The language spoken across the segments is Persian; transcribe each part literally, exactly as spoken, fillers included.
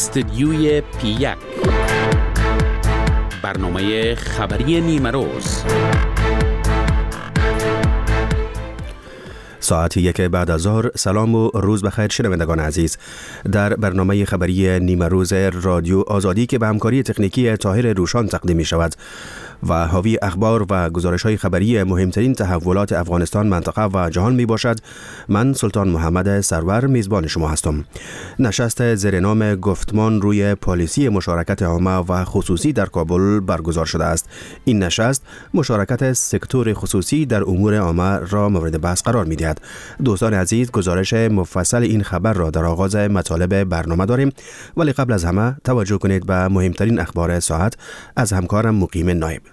استدیوی پی یک، برنامه خبری نیمه روز. ساعت یک بعد از ظهر. سلام و روز بخیر شنوندگان عزیز. در برنامه خبری نیمه روز رادیو آزادی که به همکاری تکنیکی طاهر روشان تقدیم می شود و حاوی اخبار و گزارش های خبری مهمترین تحولات افغانستان، منطقه و جهان می باشد، من سلطان محمد سرور میزبان شما هستم. نشست زیر نام گفتمان روی پالیسی مشارکت عامه و خصوصی در کابل برگزار شده است. این نشست مشارکت سکتور خصوصی در امور عامه را مورد بحث قرار می دهد. دوستان عزیز، گزارش مفصل این خبر را در آغاز مطالب برنامه داریم، ولی قبل از همه توجه کنید به مهمترین اخبار ساعت از همکارم مقیم نایب.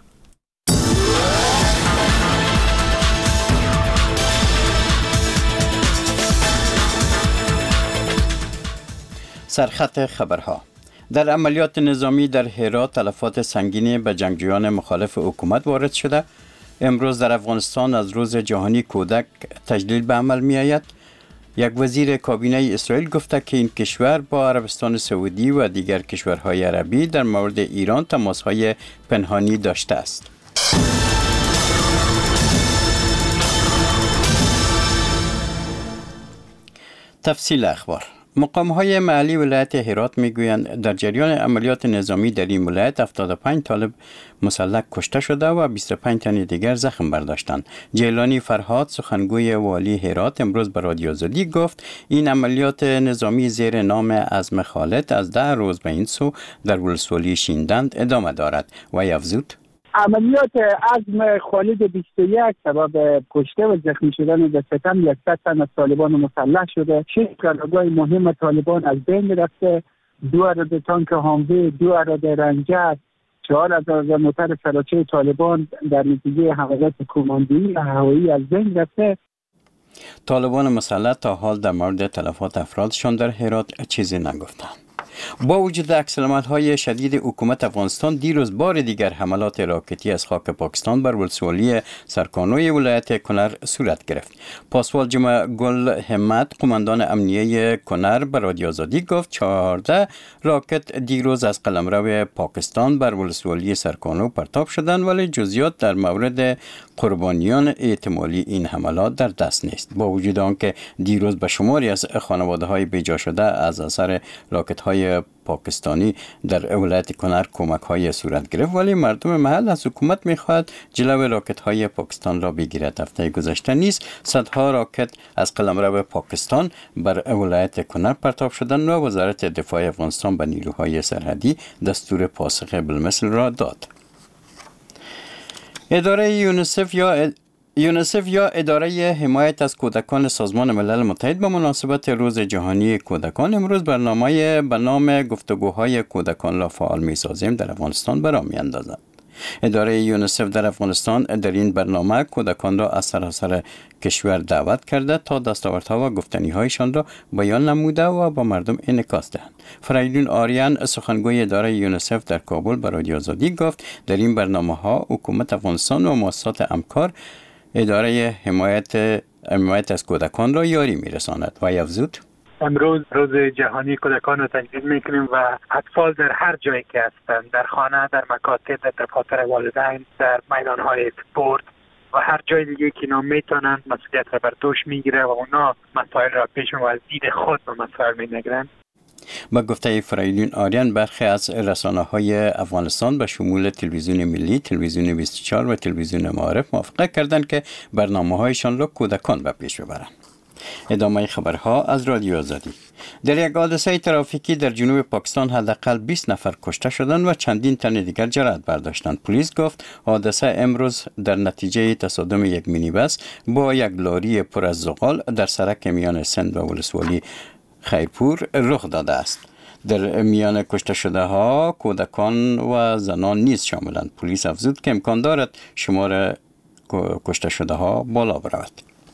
سرخط خبرها. در عملیات نظامی در هرات تلفات سنگینی به جنگجویان مخالف حکومت وارد شده. امروز در افغانستان از روز جهانی کودک تجلیل به عمل می آید. یک وزیر کابینه اسرائیل گفته که این کشور با عربستان سعودی و دیگر کشورهای عربی در مورد ایران تماسهای پنهانی داشته است. تفصیل اخبار. مقام‌های محلی ولایت هرات میگویند در جریان عملیات نظامی در این ولایت هفتاد و پنج طالب مسلح کشته شده و بیست و پنج تن دیگر زخم برداشتند. جیلانی فرهاد، سخنگوی والی هرات، امروز به رادیو آزادی گفت این عملیات نظامی زیر نام عزم خالد از ده روز به این سو در ولسوالی شیندند ادامه دارد و افزود عملیات عزم خالد بیست و یک سبب کشته و زخمی شدن به ستم صد تن از طالبان مسلح شده. شش قرارگاه مهم طالبان از بین رفته، دو اراده تانک هاموی، دو اراده رنجر، چهار اراده موتر سراچه طالبان در نتیجه حملات کماندی و هوایی از بین رفته. طالبان مسلح تا حال در مورد تلفات افرادشان در هرات چیزی نگفتند. با وجود عکس‌العمل‌های شدید حکومت افغانستان، دیروز بار دیگر حملات راکتی از خاک پاکستان بر ولسوالی سرکانوی ولایت کنر صورت گرفت. پاسوال جمعه گل همت، قماندان امنیه کنر، به رادیو آزادی گفت چهارده راکت دیروز از قلمرو پاکستان بر ولسوالی سرکانو پرتاب شدند، ولی جزئیات در مورد قربانیان احتمالی این حملات در دست نیست. با وجود آنکه دیروز به شماری از خانواده‌های بیجا شده از اثر راکت‌های پاکستانی در ولایت کنر کمک‌های صورت گرفت، ولی مردم محل از حکومت می‌خواهد جلوی راکت‌های پاکستان را بگیرد. هفته گذشته نیز صدها راکت از قلمرو پاکستان بر ولایت کنر پرتاب شدند و وزارت دفاع افغانستان به نیروهای سرحدی دستور پاسخ بالمثل را داد. اداره یونیسف یا یونیسف یا اداره حمایت از کودکان سازمان ملل متحد به مناسبت روز جهانی کودکان امروز برنامه به نام گفتگوهای کودکان را فعال می‌سازیم در افغانستان برا می‌اندازد. اداره یونیسف در افغانستان در این برنامه کودکان را از سراسر کشور دعوت کرده تا دستاوردها و گفتنی‌هایشان را بیان نموده و با مردم انعکاس دهند. فریدون آریان، سخنگوی اداره یونیسف در کابل، به رادیو آزادی گفت در این برنامه‌ها حکومت افغانستان و مؤسسات همکار اداره حمایت حمایت از کودکان را یاری می‌رساند و افزود امروز روز جهانی کودکان را تجلیل می‌کنیم و اطفال در هر جایی که هستند، در خانه، در مکاتب، در دفاتر والدین، در میدان‌های اسپورت و هر جای دیگه که اینا میتونند مسئولیت را بر دوش میگیره و اونا مسائل را پیش و از دید خود به مسائل می‌نگرند. با گفته فریدون آریان، برخی از رسانه‌های افغانستان به شمول تلویزیون ملی، تلویزیون بیست و چهار و تلویزیون معارف موافقه کردند که برنامه‌هایشان را کودکان به پیش ببرند. ادامه خبرها از رادیو آزادی. در یک حادثه ترافیکی در جنوب پاکستان حداقل بیست نفر کشته شدند و چندین تن دیگر جراحت برداشتند. پلیس گفت حادثه امروز در نتیجه تصادم یک مینیبس با یک لاری پر از زغال در سرک میان سند و ولسوالی خیرپور رخ داده است. در میان کشته شده ها کودکان و زنان نیز شاملند. پلیس افزود که امکان دارد شمار کشته شده ها بالا برود.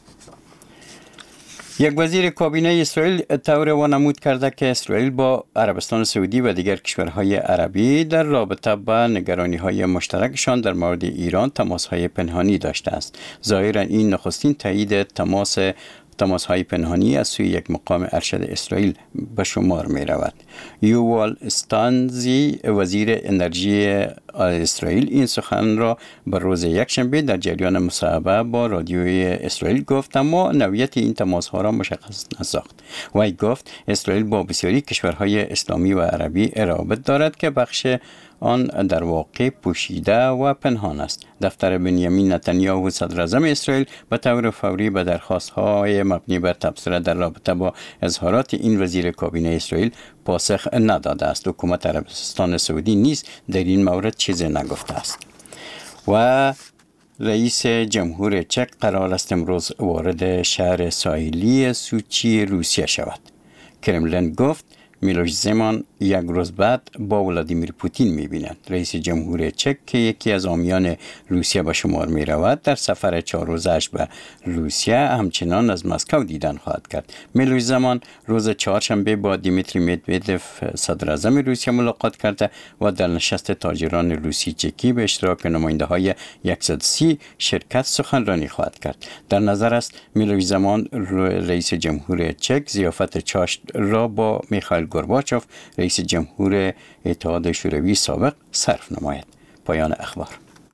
یک وزیر کابینه اسرائیل طور وانمود کرده که اسرائیل با عربستان سعودی و دیگر کشورهای عربی در رابطه با نگرانی‌های مشترکشان در مورد ایران تماس‌های پنهانی داشته است. ظاهراً این نخستین تایید تماس تماس های پنهانی از سوی یک مقام ارشد اسرائیل به شمار می رود. یووال استانزی وزیر انرژی اسرائیل این سخن را به روز یکشنبه در جریان مصاحبه با رادیوی اسرائیل گفت، اما نوعیت این تماس ها را مشخص نساخت. وی گفت اسرائیل با بسیاری کشورهای اسلامی و عربی روابط دارد که بخش آن در واقع پوشیده و پنهان است. دفتر بنیامین نتانیاهو صدر اعظم اسرائیل به طور فوری به درخواست‌های مبنی بر تبصره در رابطه با اظهارات این وزیر کابینه اسرائیل پاسخ نداده است. حکومت عربستان سعودی نیز در این مورد چیزی نگفته است. و رئیس جمهور چک قرار است امروز وارد شهر ساحلی سوچی روسیه شود. کرملین گفت میلوش زمان یک روز بعد با ولادیمیر پوتین می‌بیند. رئیس جمهور چک که یکی از حامیان روسیه به شمار می رود در سفر چهار روزش به روسیه همچنان از مسکو دیدن خواهد کرد. میلوش زمان روز چهارشنبه با دیمیتری مدودوف صدر اعظم روسیه ملاقات کرده و در نشست تاجران روسی چکی به اشتراک نماینده های صد و سی شرکت سخنرانی خواهد کرد. در نظر است میلوش زمان رئیس جمهور چک ضیافت چاشت را با میخائیل گورباچوف رئیس جمهور اتحاد شوروی سابق صرف نماید. پایان اخبار.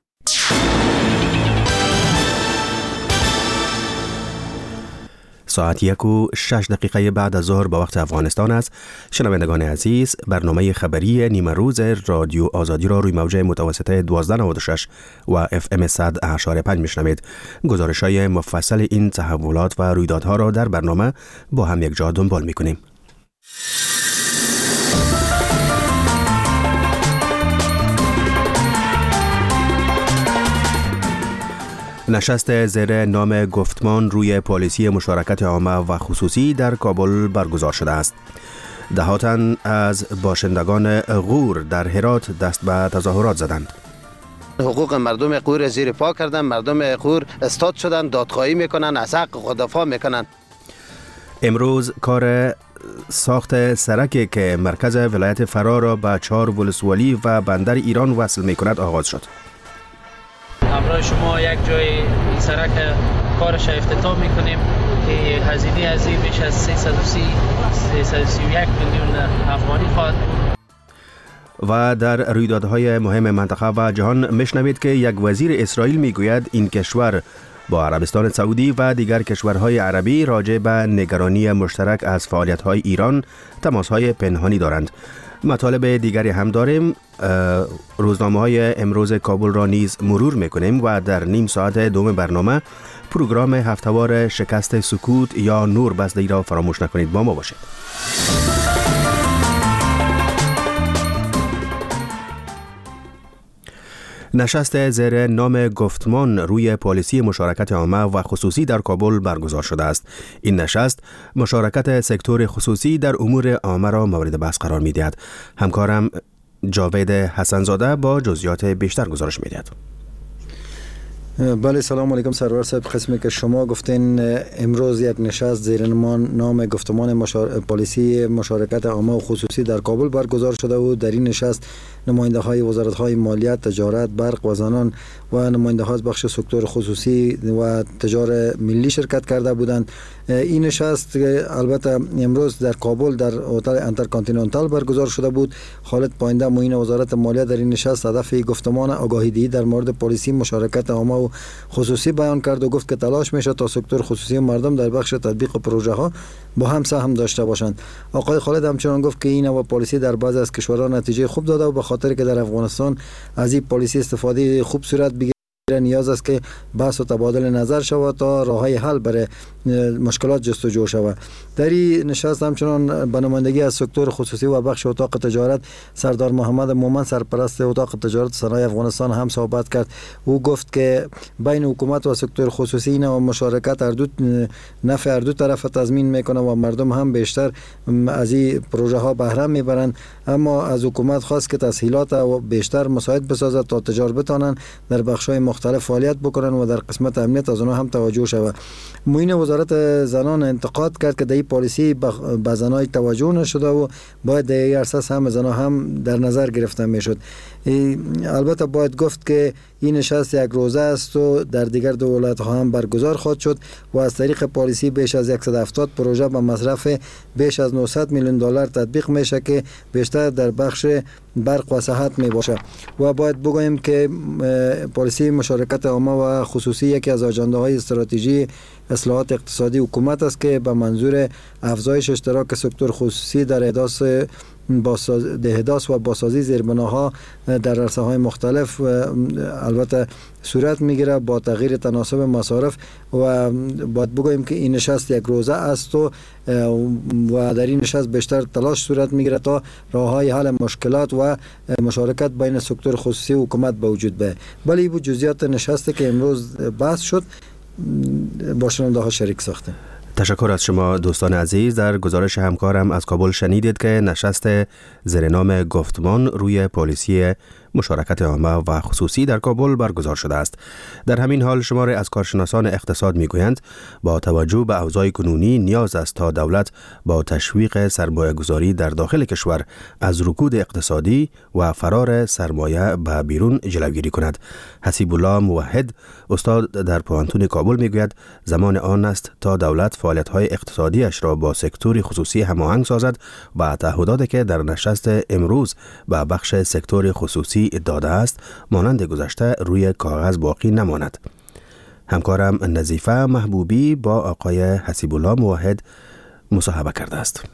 ساعت یک و شش دقیقه بعد از ظهر به وقت افغانستان است. شنوندگان عزیز، برنامه خبری نیمه روز رادیو آزادی را روی موج متوسطه دوازده نود و شش و اف ام صد اعشار پنج میشنوید. گزارش‌های مفصل این تحولات و رویدادها را در برنامه با هم یک جا دنبال می‌کنیم. نشست زیر نام گفتمان روی پالیسی مشارکت عامه و خصوصی در کابل برگزار شده است. ده تن از باشندگان غور در هرات دست به تظاهرات زدند. حقوق مردم غور زیر پا کردن، مردم غور استاد شدن، دادخواهی میکنن، از حق خود دفاع میکنن. امروز کار ساخت سرکی که مرکز ولایت فرا را به چهار ولسوالی و بندر ایران وصل میکند آغاز شد. همراه شما یک جای این سرک کارش افتتاح میکنیم که هزینه از این بیش از سیصد و سی و یک میلیون افغانی خواهد بود. و در رویدادهای مهم منطقه و جهان میشنوید که یک وزیر اسرائیل میگوید این کشور با عربستان سعودی و دیگر کشورهای عربی راجع به نگرانی مشترک از فعالیت‌های ایران تماس‌های پنهانی دارند. مطالب دیگری هم داریم. روزنامه‌های امروز کابل را نیز مرور می‌کنیم و در نیم ساعت دوم برنامه پروگرام هفته‌وار شکست سکوت یا نور بسته را فراموش نکنید. با ما باشید. نشست زیر نام گفتمان روی پالیسی مشارکت عامه و خصوصی در کابل برگزار شده است. این نشست مشارکت سکتور خصوصی در امور عامه را مورد بحث قرار می‌دهد. همکارم جاوید حسنزاده با جزئیات بیشتر گزارش می‌دهد. بله، سلام علیکم سرور صاحب. قسمی که شما گفتین امروز یک نشست زیر نام گفتمان مشار... پالیسی مشارکت عامه و خصوصی در کابل برگزار شده و در این نشست نماینده های وزارت های مالیات، تجارت، برق و زنان و نماینده ها از بخش سکتور خصوصی و تجار ملی شرکت کرده بودند. این نشست البته امروز در کابل در هتل انترکانتیننتال برگزار شده بود. خالد پاینده معین وزارت مالیات در این نشست هدف گفتمان آگاهی‌دهی در مورد پالیسی مشارکت عامه و خصوصی بیان کرد و گفت که تلاش میشه تا سکتور خصوصی مردم در بخش تطبیق پروژه ها با هم سهم داشته باشند. آقای خالد همچنان گفت که این نوع پالیسی در بعضی از کشورها نتیجه خوب داده و به خاطر که در افغانستان از این پالیسی استفاده خوب صورت بگیره نیاز است که بحث و تبادل نظر شود تا راههای حل برای مشکلات جستجو شود. در این نشست همچنان به نمایندگی از سکتور خصوصی و بخش اتاق تجارت سردار محمد مومن سرپرست اتاق تجارت صنایع افغانستان هم صحبت کرد. او گفت که بین حکومت و سکتور خصوصی این و مشارکت هر دو نفع هر دو طرف تضمین میکنه و مردم هم بیشتر از این پروژه ها بهره میبرند. اما از حکومت خواست که تسهیلات و بیشتر مساعد بسازد تا تجار بتانند در بخش های مختلف فعالیت بکنن و در قسمت امنیت از اونها هم توجه شود. معین وزارت زنان انتقاد کرد که در پالیسی به زنای توجه نشده و باید در اساس هم زنها هم در نظر گرفته میشد. البته باید گفت که این نشست یک روزه است و در دیگر دولت‌ها هم برگزار خواهد شد و از طریق پالیسی بیش از صد و هفتاد پروژه با مصرف بیش از نهصد میلیون دلار تطبیق میشه که بیشتر در بخش برق و صحت می باشه. و باید بگوییم که پالیسی مشارکت عامه و خصوصی یکی از آجنده های استراتژی اصلاحات اقتصادی حکومت است که به منظور افزایش اشتراک سکتور خصوصی در احداث احداث و بازسازی زیربناها در عرصه‌های مختلف البته صورت میگیره با تغییر تناسب مصارف. و باید بگوییم که این نشست یک روزه است و و در این نشست بیشتر تلاش صورت میگیره تا راه‌های حل مشکلات و مشارکت بین سکتور خصوصی و حکومت به وجود بیاید. ولی این جزئیات نشستی که امروز بحث شد با شنونده ها شریک ساختیم. تشکر از شما دوستان عزیز. در گزارش همکارم از کابل شنیدید که نشست زیر نام گفتمان روی پالیسی مشارکت عامه و خصوصی در کابل برگزار شده است. در همین حال شماری از کارشناسان اقتصاد میگویند با توجه به اوضاع کنونی نیاز است تا دولت با تشویق سرمایه گذاری در داخل کشور از رکود اقتصادی و فرار سرمایه به بیرون جلوگیری کند. حسیب الله موحد استاد در پوهنتون کابل میگوید زمان آن است تا دولت فعالیت‌های اقتصادیش را با سکتور خصوصی هماهنگ سازد و تعهداتی که در نشست امروز به بخش سکتور خصوصی داده است مانند گذشته روی کاغذ باقی نماند. همکارم نظیفه محبوبی با آقای حسیب الله موحد مصاحبه کرده است.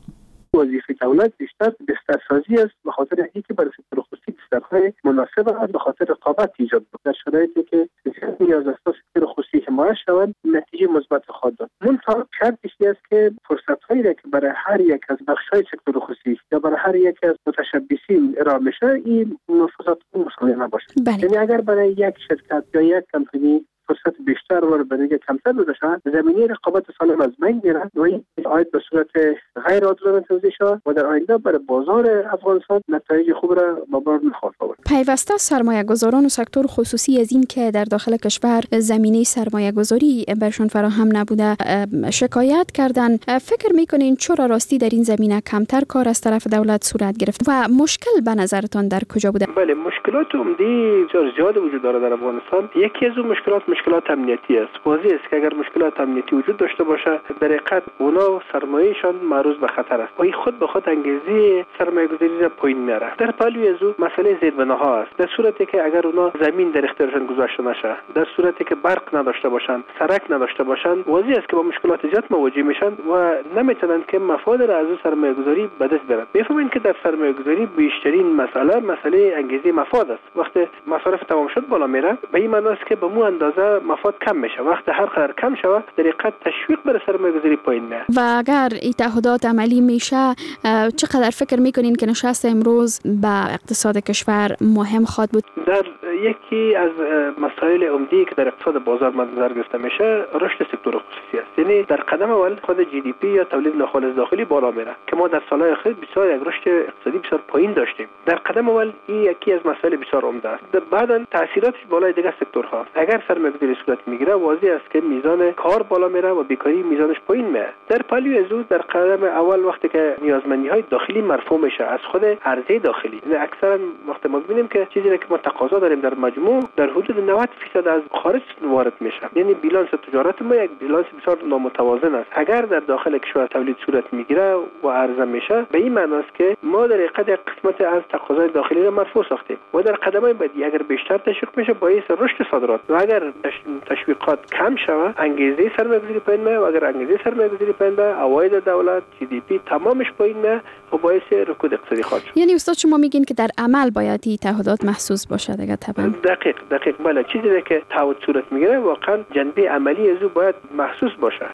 وظیفه دولت بیشتر بسترسازی است، به خاطر اینکه برای سکتور خصوصی بسترهای مناسب است، به خاطر رقابت ایجاد بود. در شرایطی که نیاز است تا سکتور خصوصی حمایت شود نتیجه مثبت خواهد داد. منتها شرطش است که فرصت‌هایی که برای هر یک از بخش‌های سکتور خصوصی یا برای هر یک از متشبثین ارائه میشه این فرصت مساوی نباشه. یعنی اگر برای یک شرکت یا یک کمپانی فرصت بیشتر و برای کمتر بوده شود زمینه رقابت سالم از بین میره و این آید به صورت غیر عادلانه توزیع شود و در آینده برای بازار افغانستان نتایج خوب را به بار نخواهد آورد. پیوسته سرمایه گذاران و سکتور خصوصی از این که در داخل کشور زمینه سرمایه گذاری برشان فراهم نبوده شکایت کردن. فکر میکنین چرا راستی در این زمینه کمتر کار از طرف دولت صورت گرفت و مشکل به نظرتان در کجا بوده؟ بله، مشکلات عمده بسیار زیاد وجود داره در افغانستان. یکی از اون مشکلات مشکلات امنیتی است. واضح است که اگر مشکلات امنیتی وجود داشته باشه در حقیقت اونا سرمایه‌شان معرض به خطر است و این خود به خود انگیزه سرمایه‌گذاری را پایین میاره. در پهلوی از او مسئله زیربناها است. در صورتی که اگر اونا زمین در اختیارشان گذاشته نشه، در صورتی که برق نداشته باشند، سرک نداشته باشند، واضح است که با مشکلات زیاد مواجه میشن و نمیتونن که مفاد را از سرمایه‌گذاری به دست بیارن. میفهمین که در سرمایه‌گذاری بیشترین مسئله مسئله انگیزه مفاد است. وقتی مصارف تمام شد بالا میره، به این معنی است که به مو اندازه مفاد کم میشه. وقتی هر قدر کم شود در حقیقت تشویق برای سرمایه‌گذاری پایین میاد. و اگر این تعهدات عملی میشه چقدر فکر میکنین که نشست امروز به اقتصاد کشور مهم خواهد بود؟ در یکی از مسائل عمده که در اقتصاد بازار مد نظر گرفته میشه رشد سکتور خصوصی است. یعنی در قدم اول خود جی دی پی یا تولید ناخالص داخلی بالا میره که ما در سالهای اخیر بسیار یک رشد اقتصادی بسیار پایین داشتیم. در قدم اول این یکی از مسائل بسیار عمده است. بعداً تاثیراتش بالای دیگر سکتورها. اگر سرمایه‌گذاری صورت میگیره واضح است که میزان کار بالا میره و بیکاری میزانش پایین میاد. در پهلوی از او در قدم اول وقتی که نیازمندی‌های داخلی مرفوع میشه از خود عرضه داخلی، یعنی اکثرا وقتی ما ببینیم که چیزی که ما تقاضا داریم در مجموع در حدود نود درصد از خارج وارد میشه، یعنی بیلانس تجارت ما یک بیلانس بسیار نامتوازن است. اگر در داخل کشور تولید صورت میگیره و عرضه میشه به این معنی است که ما در حقیقت یک قسمت از تقاضای داخلی را مرفوع ساختیم و در قدم‌های بعدی اگر بیشتر تشویق میشه باعث رشد صادرات و اگر تشویقات کم شود انگیزه سرمایه‌گذاری پایین میاد و اگر انگیزه سرمایه‌گذاری پایین بیاد عواید دولت جی دی پی تمامش پایین میاد و باعث رکود اقتصادی خواهد شد. یعنی استاد شما میگین که در عمل باید این تعهدات محسوس باشه دیگه؟ طبعا دقیق دقیق بله، چیزی که تعهد صورت میگیره واقعا جنبه عملی از او باید محسوس باشه.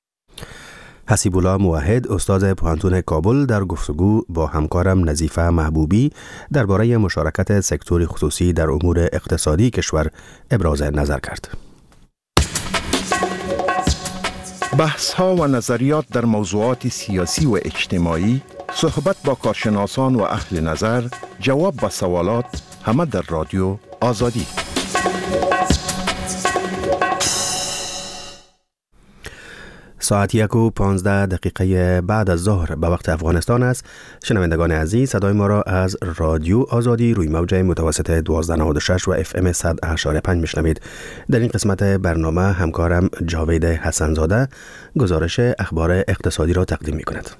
حسیب الله موحد استاد پوهنتون کابل در گفتگو با همکارم نظیفه محبوبی درباره مشارکت سکتور خصوصی در امور اقتصادی کشور ابراز نظر کرد. بحث ها و نظریات در موضوعات سیاسی و اجتماعی، صحبت با کارشناسان و اهل نظر، جواب به سوالات، همه در رادیو آزادی. ساعت یک و پانزده دقیقه بعد از ظهر به وقت افغانستان است. شنوندگان عزیز، صدای ما را از رادیو آزادی روی موج متوسط دوازده نود و شش و اف ام صد و هشت و پنج میشنوید. در این قسمت برنامه همکارم جاوید حسنزاده گزارش اخبار اقتصادی را تقدیم می کند.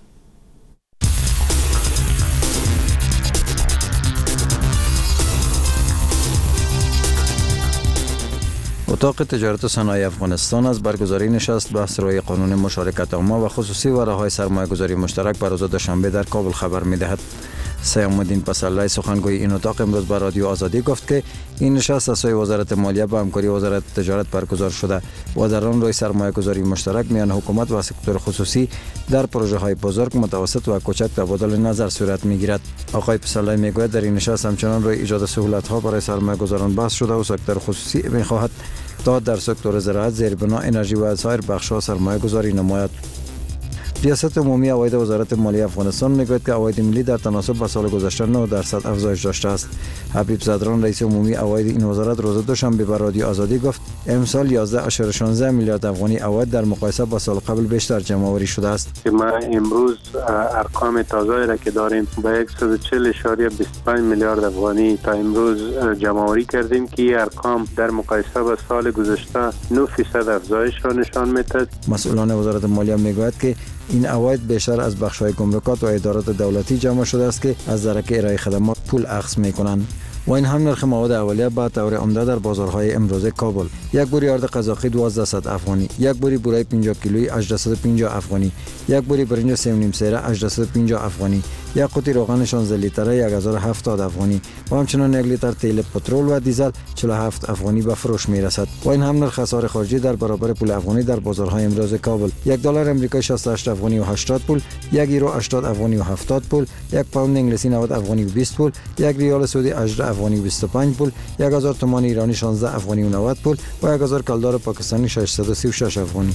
اتاق تجارت و صنایع افغانستان از برگزاری نشست بحث روی قانون مشارکت عامه و خصوصی و راه‌های سرمایه‌گذاری مشترک بر روز دوشنبه در کابل خبر می‌دهد. سیام الدین پسرلی سخنگوی این اتاق امروز به رادیو آزادی گفت که این نشست از سوی وزارت مالیه با همکاری وزارت تجارت برگزار شده و در آن روی سرمایه‌گذاری مشترک میان حکومت و سکتور خصوصی در پروژه‌های بزرگ، متوسط و کوچک تبادل نظر صورت می‌گیرد. آقای پسرلی میگوید در این نشست همچنان روی ایجاد سهولت‌ها برای سرمایه‌گذاران بحث شده و سکتور خصوصی می‌خواهد تا در سکتور زراعت، زیربنا، انرژی و سایر بخش‌ها سرمایه‌گذاری نماید. ریاست عمومی عواید وزارت مالیه افغانستان میگوید که عواید ملی در تناسب با سال گذشته نه درصد افزایش داشته است. حبیب صدران رئیس عمومی عواید این وزارت روز دوشنبه به رادیو آزادی گفت امسال یازده و شانزده میلیارد افغانی عواید در مقایسه با سال قبل بیشتر جمع آوری شده است. ما امروز ارقام تازه را که داریم با صد و چهل و بیست و پنج میلیارد افغانی تا امروز جمع آوری کردیم که این ارقام در مقایسه با سال گذشته نه درصد افزایش را نشان می‌دهد. مسئولان وزارت مالیه میگوید که این عواید بیشتر از بخش‌های گمرکات و ادارات دولتی جمع شده است که از درک ارائه خدمات پول اخذ می‌کنند. و این هم نرخ مواد اولیه با طور عمده در بازارهای امروزه کابل: یک بوری آرد قزاقی دوازده افغانی، یک بوری بورای پنجاه کیلویی هجده و پنجاه افغانی، یک بوری برنج سه و نیم سیره هجده و پنجاه افغانی، یک قوطی روغن شانزده لیتره یک هزار و هفتاد افغانی و همچنین یک لیتر تیل پترول و دیزل چهل و هفت افغانی به فروش میرسد. و این هم نرخ اسعار خارجی در برابر پول افغانی در بازارهای امروزه کابل: یک دلار امریکایی شصت و هشت افغانی و هشتاد پول، یک یورو هشتاد افغانی و هفتاد پول، یک پوند انگلیسی نود افغانی و بیست پول، یک ریال سعودی هجده افغانی و بیست و پنج پول، یک هزار تومان ایرانی شانزده افغانی و نود پول و یک هزار کلدار پاکستانی ششصد و سی و شش افغانی.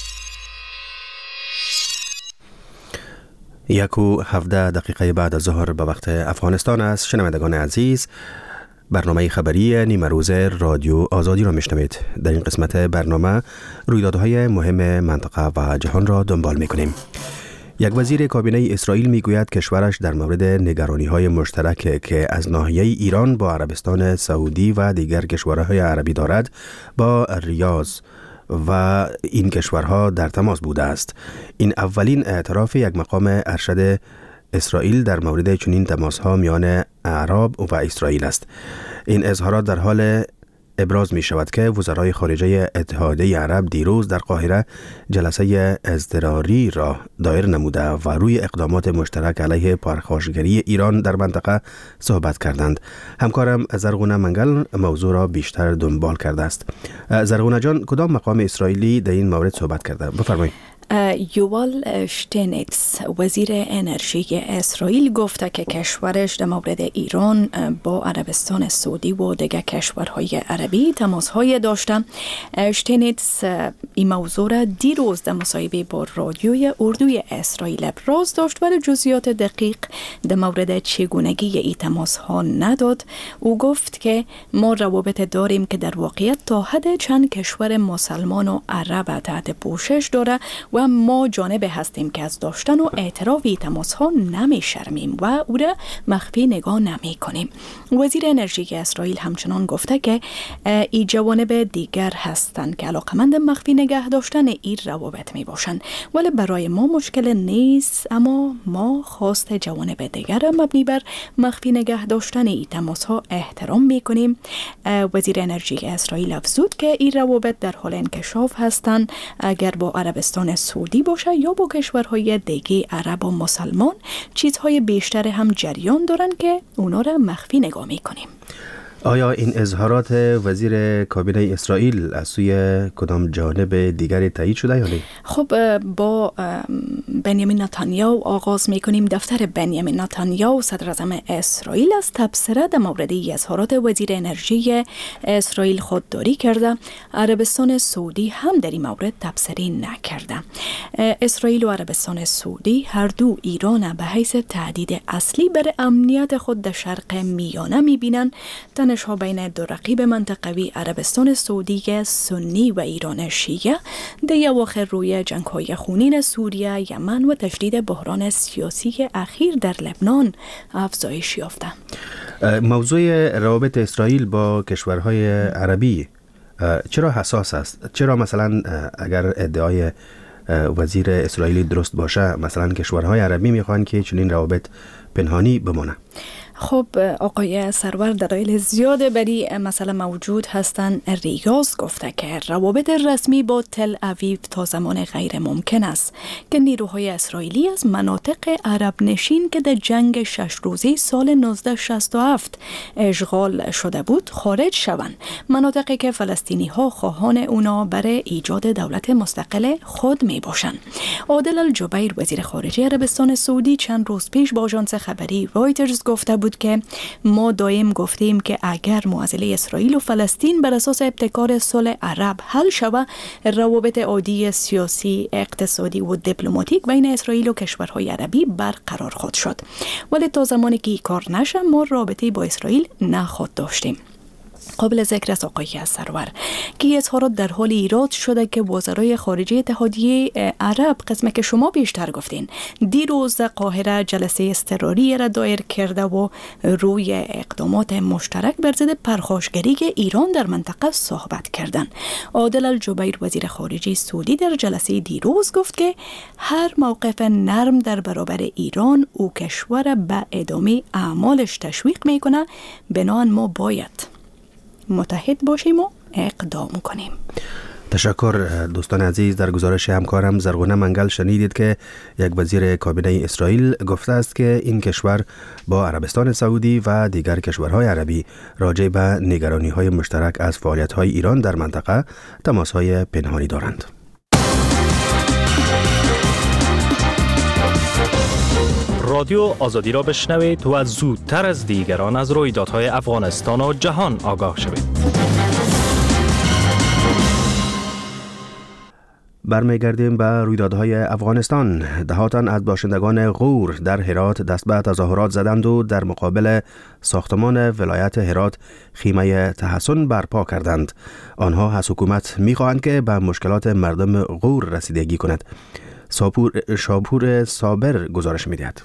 یک و هفده دقیقه بعد از ظهر به وقت افغانستان است. شنوندگان عزیز، برنامه خبری نیمه روز رادیو آزادی را میشنوید. در این قسمت برنامه رویدادهای مهم منطقه و جهان را دنبال میکنیم. یک وزیر کابینه اسرائیل میگوید کشورش در مورد نگرانی‌های مشترک که از ناحیه ایران با عربستان سعودی و دیگر کشورهای عربی دارد با ریاض و این کشورها در تماس بوده است. این اولین اعتراف یک مقام ارشد اسرائیل در مورد چنین تماس‌ها میان عرب و اسرائیل است. این اظهارات در حال ابراز می شود که وزرای خارجه اتحادیه عرب دیروز در قاهره جلسه اضطراری را دایر نموده و روی اقدامات مشترک علیه پرخاشگری ایران در منطقه صحبت کردند. همکارم زرغونه منگل موضوع را بیشتر دنبال کرده است. زرغونه جان، کدام مقام اسرائیلی در این مورد صحبت کرده؟ بفرمایید. یووال شتینیتس وزیر انرژی اسرائیل گفته که کشورش در مورد ایران با عربستان سعودی و دیگر کشورهای عربی تماس‌های داشته. شتینیتس این موضوع را دیروز در مصاحبه با رادیوی اردوی اسرائیل ابراز داشت ولی جزئیات دقیق در مورد چگونگی این تماس‌ها نداد. او گفت که ما روابط داریم که در واقعیت تا حد چند کشور مسلمان و عرب تحت پوشش داره و ما جانبه هستیم که از داشتن و اعتراف تماس ها نمی شرمیم و او را مخفی نگاه نمی کنیم. وزیر انرژی اسرائیل همچنان گفته که این جوانب دیگر هستند که علاقمند مخفی نگه داشتن این روابط می باشند، ولی برای ما مشکل نیست، اما ما خواست جوانب دیگر مبنی بر مخفی نگه داشتن این تماس ها احترام می کنیم. وزیر انرژی اسرائیل افزود که این روابط در حال انکشاف هستند. اگر با عربستان سعودی باشه یا با کشورهای دیگه عرب و مسلمان، چیزهای بیشتر هم جریان دارن که اونا را مخفی نگاه میکنیم. آیا این اظهارات وزیر کابینه اسرائیل از سوی کدام جانب دیگری تایید شده یا نه؟ خب با بنیامین نتانیاهو آغاز میکنیم. دفتر بنیامین نتانیاهو صدر اعظم اسرائیل از تبصره در مورد اظهارات وزیر انرژی اسرائیل خودداری کرده. عربستان سعودی هم در این مورد تبصره نکرده. اسرائیل و عربستان سعودی هر دو ایران به حیث تهدید اصلی بر امنیت خود در شرق میانه میبینن. تن واکنش ها بین دو رقیب منطقوی عربستان سعودی سنی و ایران شیعه در اواخر روی جنگ های خونین سوریه، یمن و تشدید بحران سیاسی اخیر در لبنان افزایش یافته. موضوع روابط اسرائیل با کشورهای عربی چرا حساس است؟ چرا مثلا اگر ادعای وزیر اسرائیلی درست باشه، مثلا کشورهای عربی میخوان که چنین روابط پنهانی بمانه؟ خب آقای سرور دلایل زیاد بری مسئله موجود هستند. ریاض گفته که روابط رسمی با تل اویو تا زمان غیر ممکن است که نیروهای اسرائیلی از مناطق عرب نشین که در جنگ شش روزه سال نوزده شصت و هفت اشغال شده بود خارج شوند، مناطقی که فلسطینی ها خواهان اونا برای ایجاد دولت مستقل خود می باشند. عادل الجبیر وزیر خارجه عربستان سعودی چند روز پیش با آژانس خبری رایترز گفته بود که ما دائم گفتیم که اگر معضله اسرائیل و فلسطین بر اساس ابتکار صلح عرب حل شود، روابط عادی سیاسی، اقتصادی و دیپلماتیک بین اسرائیل و کشورهای عربی برقرار خواهد شد. ولی تا زمانی که این کار نشه ما رابطه با اسرائیل نخواهد داشتیم. قابل ذکر است آقای سرور که اظهارات در حال ایراد شده که وزرای خارجه اتحادیه عرب، قسمه که شما بیشتر گفتین، دیروز قاهره جلسه اضطراری را دایر کرده و روی اقدامات مشترک بر ضد پرخاشگری ایران در منطقه صحبت کردند. عادل الجبیر وزیر خارجه سعودی در جلسه دیروز گفت که هر موقف نرم در برابر ایران او کشور به ادامه اعمالش تشویق میکنه، بنابراین ما باید متحد باشیم و اقدام کنیم. تشکر دوستان عزیز. در گزارش همکارم زرغونه منگل شنیدید که یک وزیر کابینه اسرائیل گفته است که این کشور با عربستان سعودی و دیگر کشورهای عربی راجع به نگرانی‌های مشترک از فعالیت‌های ایران در منطقه تماس‌های پنهانی دارند. رادیو آزادی را بشنوید و زودتر از دیگران از رویدادهای افغانستان و جهان آگاه شوید. برمیگردیم به رویدادهای افغانستان. دهاتن از باشندگان غور در هرات دست به تظاهرات زدند و در مقابل ساختمان ولایت هرات خیمه تحسن برپا کردند. آنها از حکومت می‌خواهند که به مشکلات مردم غور رسیدگی کند. شاپور شاپور صابر گزارش می‌دهد.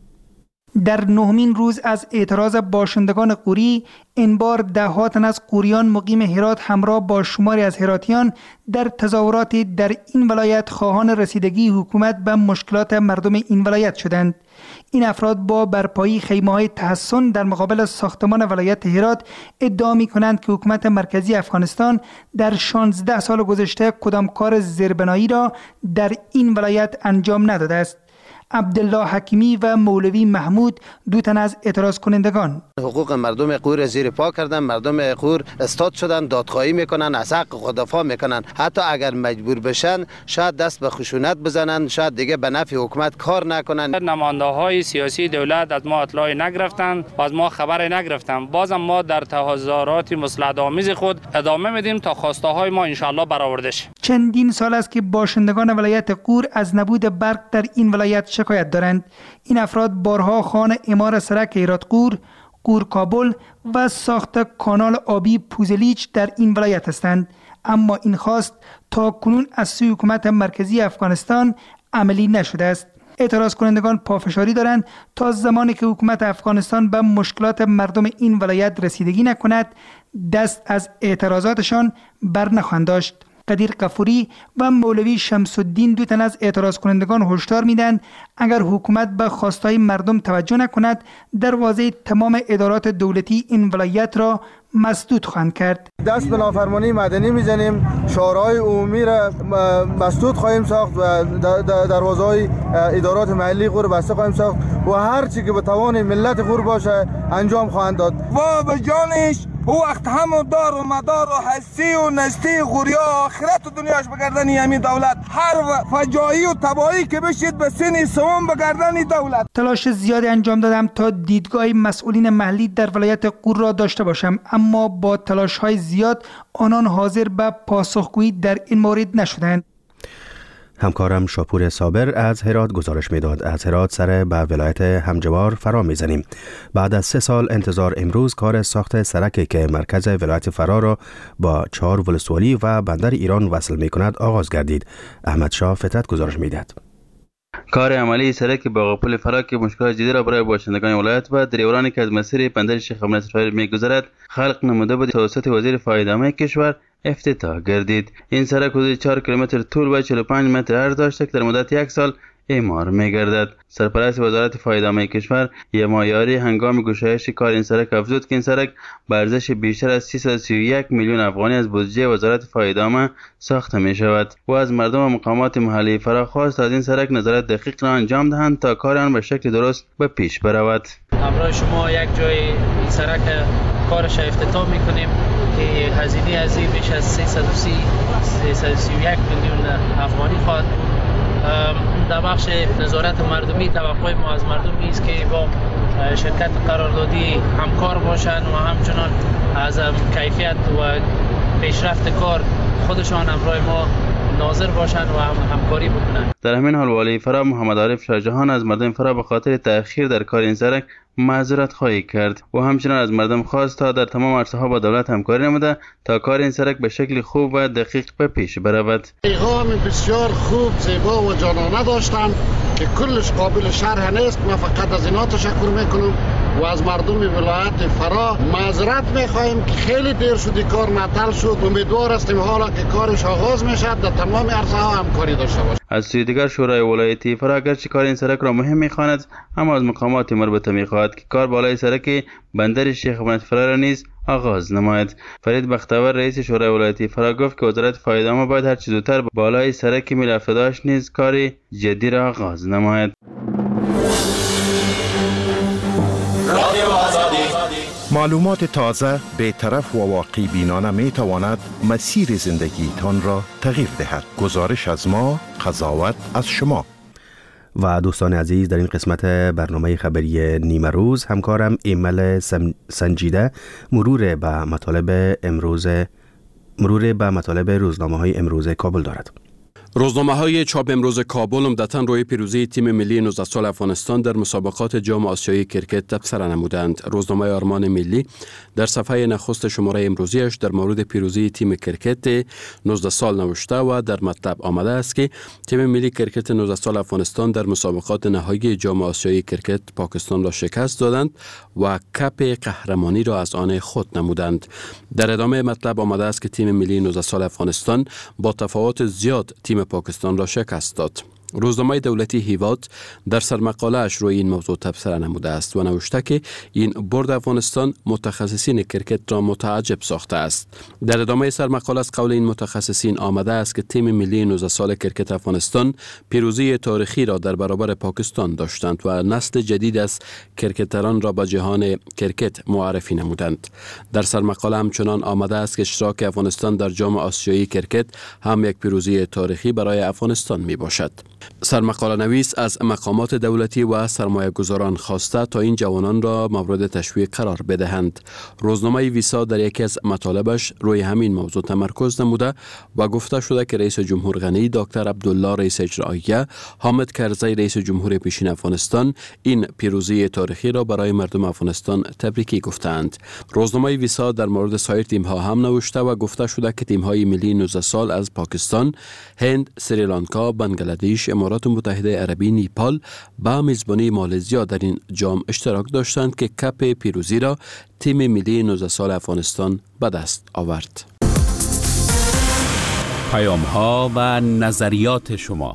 در نهمین روز از اعتراض باشندگان غوری، این بار ده‌ها تن از غوریان مقیم هرات همراه با شماری از هراتیان در تظاهراتی در این ولایت خواهان رسیدگی حکومت به مشکلات مردم این ولایت شدند. این افراد با برپایی خیمه‌های تحسن در مقابل ساختمان ولایت هرات ادعا می‌کنند که حکومت مرکزی افغانستان در شانزده سال گذشته کدام کار زیربنایی را در این ولایت انجام نداده است. عبدالله حکیمی و مولوی محمود دو تن از اعتراض کنندگان حقوق مردم غور زیر پا کردن، مردم غور استاد شدن، دادخواهی میکنن، از حق خود دفاع میکنن. حتی اگر مجبور بشن شاید دست به خشونت بزنن، شاید دیگه به نفع حکومت کار نکنن. نماینده های سیاسی دولت از ما اطلاعی نگرفتن و از ما خبری نگرفتن. بازم ما در تظاهرات مصلحت‌آمیز خود ادامه میدیم تا خواسته های ما ان شاءالله برآورده شه. چندین سال است که باشندگان ولایت غور از نبود برق در این ولایت شکایت دارند. این افراد بارها خواهان اعمار سرک هرات غور، غور کابل و ساخت کانال آبی پوزلیچ در این ولایت هستند، اما این خواست تا کنون از سوی حکومت مرکزی افغانستان عملی نشده است. اعتراض کنندگان پافشاری دارند تا زمانی که حکومت افغانستان به مشکلات مردم این ولایت رسیدگی نکند دست از اعتراضاتشان بر نخواهند داشت. قدیر قفوری و مولوی شمس الدین دو تن از اعتراض کنندگان هشدار میدن اگر حکومت به خواستهای مردم توجه نکند دروازه تمام ادارات دولتی این ولایت را مسدود خواهند کرد. دست به نافرمانی مدنی میزنیم، شورای عمومی را مسدود خواهیم ساخت و دروازه های ادارات محلی غور بسته خواهیم ساخت و هر چی که به توان ملت غور باشه انجام خواهند داد. و به جانش او وقت هم دار و مدار و هستی و نستی غوریا آخرت و دنیاش بگردن یمی دولت، هر فجایی و تباهی که بشید به سن سوم بگردن دولت. تلاش زیادی انجام دادم تا دیدگاه مسئولین محلی در ولایت غور را داشته باشم، اما با تلاش‌های زیاد آنان حاضر به پاسخگویی در این مورد نشدند. همکارم شاپور صابر از هرات گزارش میداد. از هرات سر به ولایت همجوار فرا میزنیم. بعد از سه سال انتظار امروز کار ساخت سرکی که مرکز ولایت فرا را با چهار ولسوالی و بندر ایران وصل می کند آغاز گردید. احمد شاه فطرت گزارش میدهد. کار عملی سرک باغپل فرا که مشکلات جدی را برای باشندگان ولایت و دریورانی که از مسیر بندر شیخ امین اسرائیل می‌گذرد خلق نموده بود توسط وزیر فایده‌نامه کشور افتتاح گردید. این سرک حدود چهار کیلومتر طول و چهل و پنج متر عرض داشته که در مدت یک سال اعمار می‌گردد. سرپرست وزارت فایده‌نامه کشور یما یاری هنگام گشایش کار این سرک افزود که این سرک با ارزش بیشتر از سیصد و سی و یک میلیون افغانی از بودجه وزارت فایده‌نامه ساخته می‌شود و از مردم و مقامات محلی فرا خواست از این سرک نظارت دقیق را انجام دهند تا کار آن به شکل درست به پیش برود. همراه شما یک جای این سرک کارش افتتاح می‌کنیم که هزینه از این بیش از سیصد و سی و یک میلیون افغانی خواهد. در بخش نظارت مردمی توقع ما از مردمی است که با شرکت قراردادی همکار باشند و همچنان از کیفیت و پیشرفت کار خودشان همراه ما ناظر باشند و هم همکاری بکنند. در همین حال والی فرا محمد عارف شاهجهان از مردم فرا به خاطر تأخیر در کار این سرک معذرت خواهی کرد و همچنان از مردم خواست تا در تمام عرصه‌ها با دولت همکاری نموده تا کار این سرک به شکل خوب و دقیق به پیش برود. پیغام بسیار خوب، زیبا و جانانه داشتند که کلش قابل شرح نیست. من فقط از اینا تشکر میکنم و از مردم ولایت فرا معذرت میخواهیم که خیلی دیر شد کار معطل شد. امیدوار هستیم حالا که کارش آغاز میشد در تمام عرصه‌ها همکاری داشته باشیم. از سوی دیگر شورای ولایتی فرا اگرچه کار این سرک را مهم میخواند اما از مقامات مربوطه میخواهد که کار بالای سرک بندر شیخ امین فرا را نیز آغاز نماید. فرید بختور رئیس شورای ولایتی فرا گفت که وزارت فایده‌نامه باید هر چه زودتر بالای سرک میل افتاده‌اش نیز کار جدی را آغاز نماید. معلومات تازه، بی‌طرف و واقعی بینانه می تواند مسیر زندگی تان را تغییر دهد. گزارش از ما، قضاوت از شما. و دوستان عزیز، در این قسمت برنامه خبری نیمه روز همکارم ایمل سنجیده مرور به مطالب امروز مرور به مطالب روزنامه‌های امروز کابل دارد. روزنامه‌های چاپ امروز کابل عمدتاً روی پیروزی تیم ملی نوزده سال افغانستان در مسابقات جام آسیایی کرکت تبصره نمودند. روزنامه آرمان ملی در صفحه نخست شماره امروزیش در مورد پیروزی تیم کرکت نوزده سال نوشته و در مطلب آمده است که تیم ملی کرکت نوزده سال افغانستان در مسابقات نهایی جام آسیایی کرکت پاکستان را شکست دادند و کپ قهرمانی را از آن خود نمودند. در ادامه مطلب آمده است که تیم ملی نوزده سال افغانستان با تفاوت زیاد تیم پاکستان را شکست داد. روزنامه دولتی هیواد در سرمقاله اش روی این موضوع تبصره نموده است و نوشته که این برد افغانستان متخصصین کرکت را متعجب ساخته است. در ادامه سرمقاله از قول این متخصصین آمده است که تیم ملی نوزده سال کرکت افغانستان پیروزی تاریخی را در برابر پاکستان داشتند و نسل جدید از کرکتران را به جهان کرکت معرفی نمودند. در سرمقاله همچنان آمده است که اشتراک افغانستان در جام آسیایی کرکت هم یک پیروزی تاریخی برای افغانستان می باشد. سرمقاله نویس از مقامات دولتی و سرمایه گذاران خواسته تا این جوانان را مورد تشویق قرار بدهند. روزنامه ویسا در یکی از مطالبش روی همین موضوع تمرکز نموده و گفته شده که رئیس جمهور غنی، دکتر عبدالله رئیس اجراییه، حامد کرزی رئیس جمهور پیشین افغانستان این پیروزی تاریخی را برای مردم افغانستان تبریکی گفتند. روزنامه ویسا در مورد سایر تیم‌ها هم نوشته و گفته شده که تیم‌های ملی نوزده سال از پاکستان، هند، سریلانکا، بنگلادش، امارات متحده عربی، نیپال با میزبانی مالزیا در این جام اشتراک داشتند که کپ پیروزی را تیم ملی نوزده سال افغانستان به دست آورد. پیام ها و نظریات شما.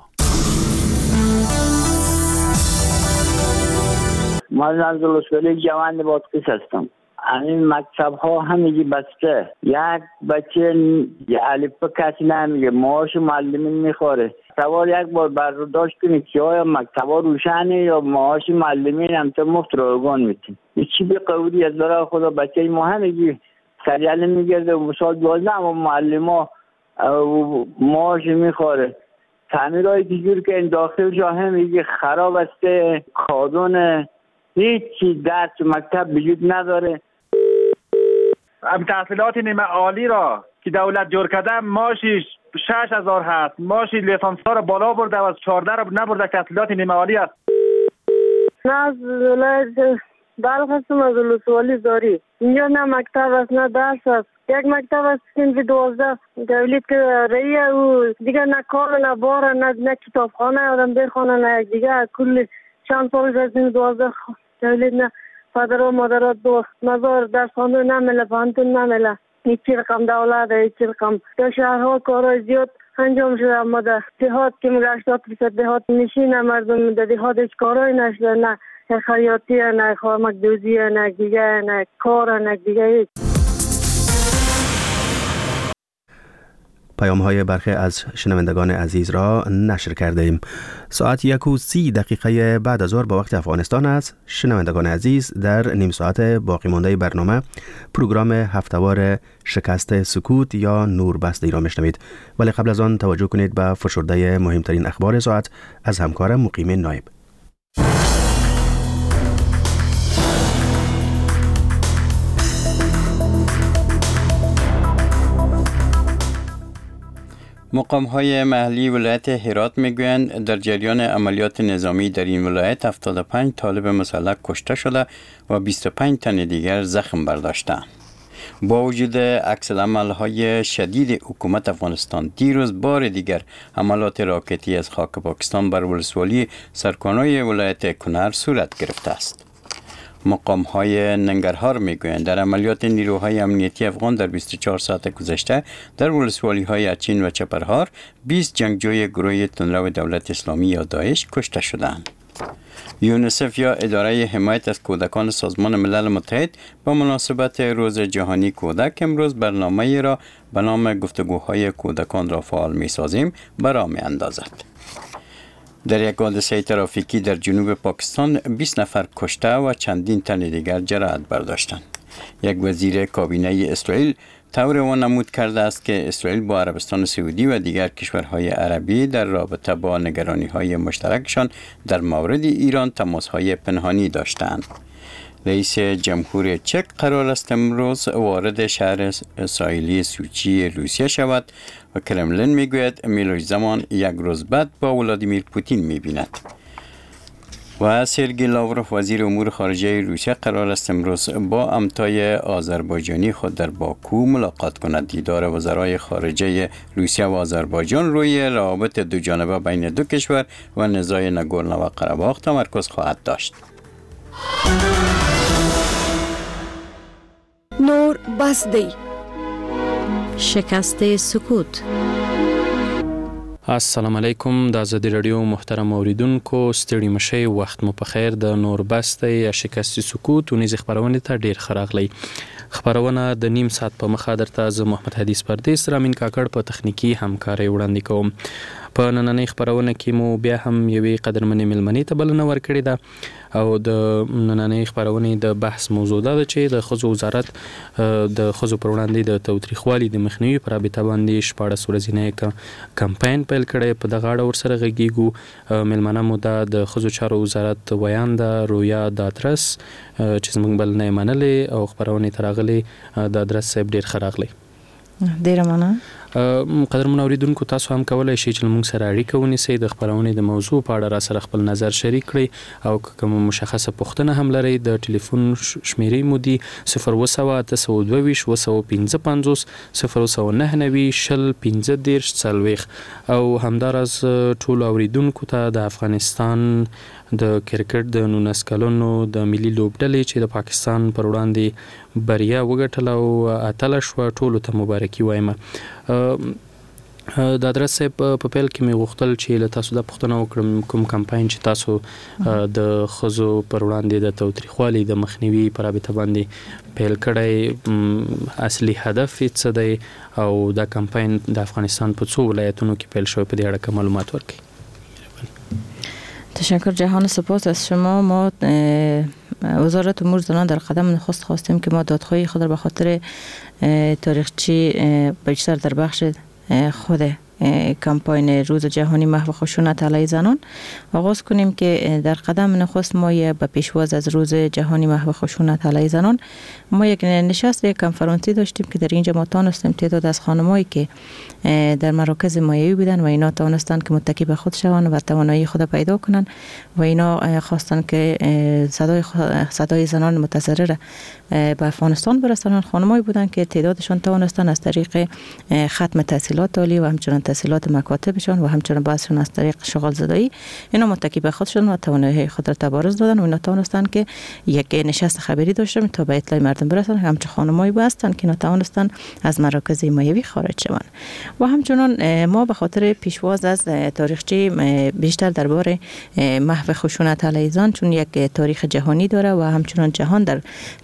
من از دلسولی جوان بادقیس هستم. این مکتب ها همگی بسته. یک بچه الف کسی نمیگه، معاش معلمین میخوره. سوال یک بار برداشت کنید که آیا مکتب ها روشنه یا معاش معلمین هم تا مفت رایگان میتین. چی به قوری از برای خدا بچه ما همگی سریعه میگرده و مثال دوازده اما معلم ها معاش میخوره. تعمیرهایی که جور که این داخل جا همگی خراب است، کادون هیچ چی درس مکتب وجود نداره. تحصیلات نیمه عالی را که دولت جور کرده ماشی شش هزار هست، ماشی لیسانس‌ها رو بالا برده و از چهارده رو نبرده که تحصیلات نیمه عالی است. نه از ولایت بلخ هستم، از ولسوالی زاری. اینجا نه مکتب است نه درس است. یک مکتب است صنف دوازده تولید که رئیه او دیگه نه کار نه بار نه نه کتابخانه آدم بخونه نه یک دیگه کل چند سال از صنف دوازده تولید نه پدر و مادر دو مزار در خانه نمیله پانتون نمیله هیچی رقم دولت هیچی رقم در شهرها کارهای زیاد انجام شده اما در دهات که میگه هشتاد درصد دهات نشینه مردم در دهات هیچ کارهای نشده نه خیاطی نه خامک دوزی نه دیگه نه کار نه دیگه هیچ. پیام های برخی از شنوندگان عزیز را نشر کرده ایم. ساعت یک و سی دقیقه بعد از ظهر با وقت افغانستان است. شنوندگان عزیز، در نیم ساعت باقی مانده برنامه پروگرام هفتهوار شکست سکوت یا نوربست ای را میشنوید، ولی قبل از آن توجه کنید به فشرده مهمترین اخبار ساعت از همکارم مقیم نایب. مقام های محلی ولایت هرات میگویند در جریان عملیات نظامی در این ولایت هفتاد و پنج طالب مسلح کشته شده و بیست و پنج تن دیگر زخم برداشتند. با وجود عکس العمل های شدید حکومت افغانستان، دیروز بار دیگر حملات راکتی از خاک پاکستان بر ولسوالی سرکانای ولایت کنر صورت گرفته است. مقام های ننگرهار میگویند در عملیات نیروهای امنیتی افغان در بیست و چهار ساعت گذشته در ولسوالی های اچین و چپرهار بیست جنگجوی گروه تندرو دولت اسلامی یا داعش کشته شدند. یونیسف یا اداره حمایت از کودکان سازمان ملل متحد با مناسبت روز جهانی کودک امروز برنامه‌ای را به نام گفتگوهای کودکان را فعال می‌سازیم برا می‌اندازد. در یک حادثه ترافیکی در جنوب پاکستان بیست نفر کشته و چندین تن دیگر جراحت برداشتند. یک وزیر کابینه اسرائیل طور وانمود کرده است که اسرائیل با عربستان سعودی و دیگر کشورهای عربی در رابطه با نگرانی‌های مشترکشان در مورد ایران تماس‌های پنهانی داشتند. رئیس جمهور چک قرار است امروز وارد شهر ساحلی سوچی روسیه شود و کرملین میگوید میلوش زمان یک روز بعد با ولادیمیر پوتین میبیند. و سرگئی لاوروف وزیر امور خارجه روسیه قرار است امروز با همتای آذربایجانی خود در باکو ملاقات کند. دیدار وزرای خارجه روسیه و آذربایجان روی روابط دو جانبه بین دو کشور و نزاع ناگورنو قره‌باخ تمرکز خواهد داشت. نور بسدی شکست سکوت. السلام علیکم، د آزادی رادیو محترم اوریدونکو، ستړي مشئ، وخت مو په خیر. د نور بستی یا شکست سکوت ونیز خبرونه ته ډیر خراغلی. خبرونه د نیم ساعت په مخه درته زه محمد حدیث پردیس رامین کاکړ په تخنیکی همکاري وړاندې کوم. په نننۍ خبرونه کې مو بیا هم یوې قدرمنې ملمنې ته بلنه ورکړې ده او د نننۍ خبرونې د بحث موضوع ده چې د ښځو وزارت د ښځو پر وړاندې د تاوتریخوالي د مخنیوي په رابطه باندې شپاړس ورځنی کمپاین پیل کړی. په دغه اړه ورسره غږیږو. ملمنه مو ده د ښځو چارو وزارت ویانده رویا دادرس چې زموږ بلنه یې منلې او خبرونې ته راغلې. دادرس صاحب ډېر ښه راغلی. ډیره مننه. قدرمن اوریدونکو، تاسو هم کولای شئ چې موږ سره اړیکه ونیسئ، د خبرونې د موضوع په اړه را سره خپل نظر شریک کړئ او که کوم مشخصه پوښتنه هم لرئ د ټلیفون شمیرې مو دي صفر اوه سوه اته سوه دوه ویشت اوه سوه پنځه پنځوس صفر اوه سوه نهه نوي شل پنځه دېرش څلوېښت او همداراز ټولو اوریدونکو ته د افغانستان د کرکټ د نولس کلونو د ملي لوبډلې چې د پاکستان پر وړاندې بریا وګټله او اتله شوه، ټولو ته مبارکي وایم. د ادرس صاحب په پیل کې مې غوښتل چې له تاسو دا پوښتنه وکړم کوم کمپاین چې تاسو د ښځو پر وړاندې د تاوتریخوالي د مخنیوي په رابطه باندې پیل کړی، اصلي هدف یې څه دی او دا کمپاین د افغانستان په څو ولایتونو کې پیل شوی، په دې اړه معلومات ورکړئ. تشکر جهان، سپاس از شما. ما وزارت امور زنان در قدم نخست خواستیم که ما دادخواهی خود را به خاطر تاریخچه بیشتر در بخش خود کمپاین روز جهانی محو خشونت علیه زنان آغاز کنیم که در قدم نخست ما به پیشواز از روز جهانی محو خشونت علیه زنان ما یک نشست یک کنفرانسی داشتیم که در اینجا ما تانستیم تعداد از خانمایی که در مراکز مایوی بودن و اینا تانستن که متکی به خود شوند و توانایی خود پیدا کنن و اینا خواستن که صدای صدای زنان متضرر به افغانستان برسانن. خانمایی بودن که تعدادشان توانستن از طریق ختم تحصیلات عالی و همچنین تحصیلات مکاتبشان و همچنین بعضشون از طریق شغل زدایی اینا متکی به خود شدن و توانایی خود را تبارز دادن و اینا توانستن که یک نشست خبری داشتن تا به اطلاع مردم برسن. همچنین خانمایی هستن که اینا توانستن از مراکز حمایوی خارج شوند و همچنین ما به خاطر پیشواز از تاریخچه بیشتر درباره محو خشونت علیه زن چون یک تاریخ جهانی داره و همچنین جهان در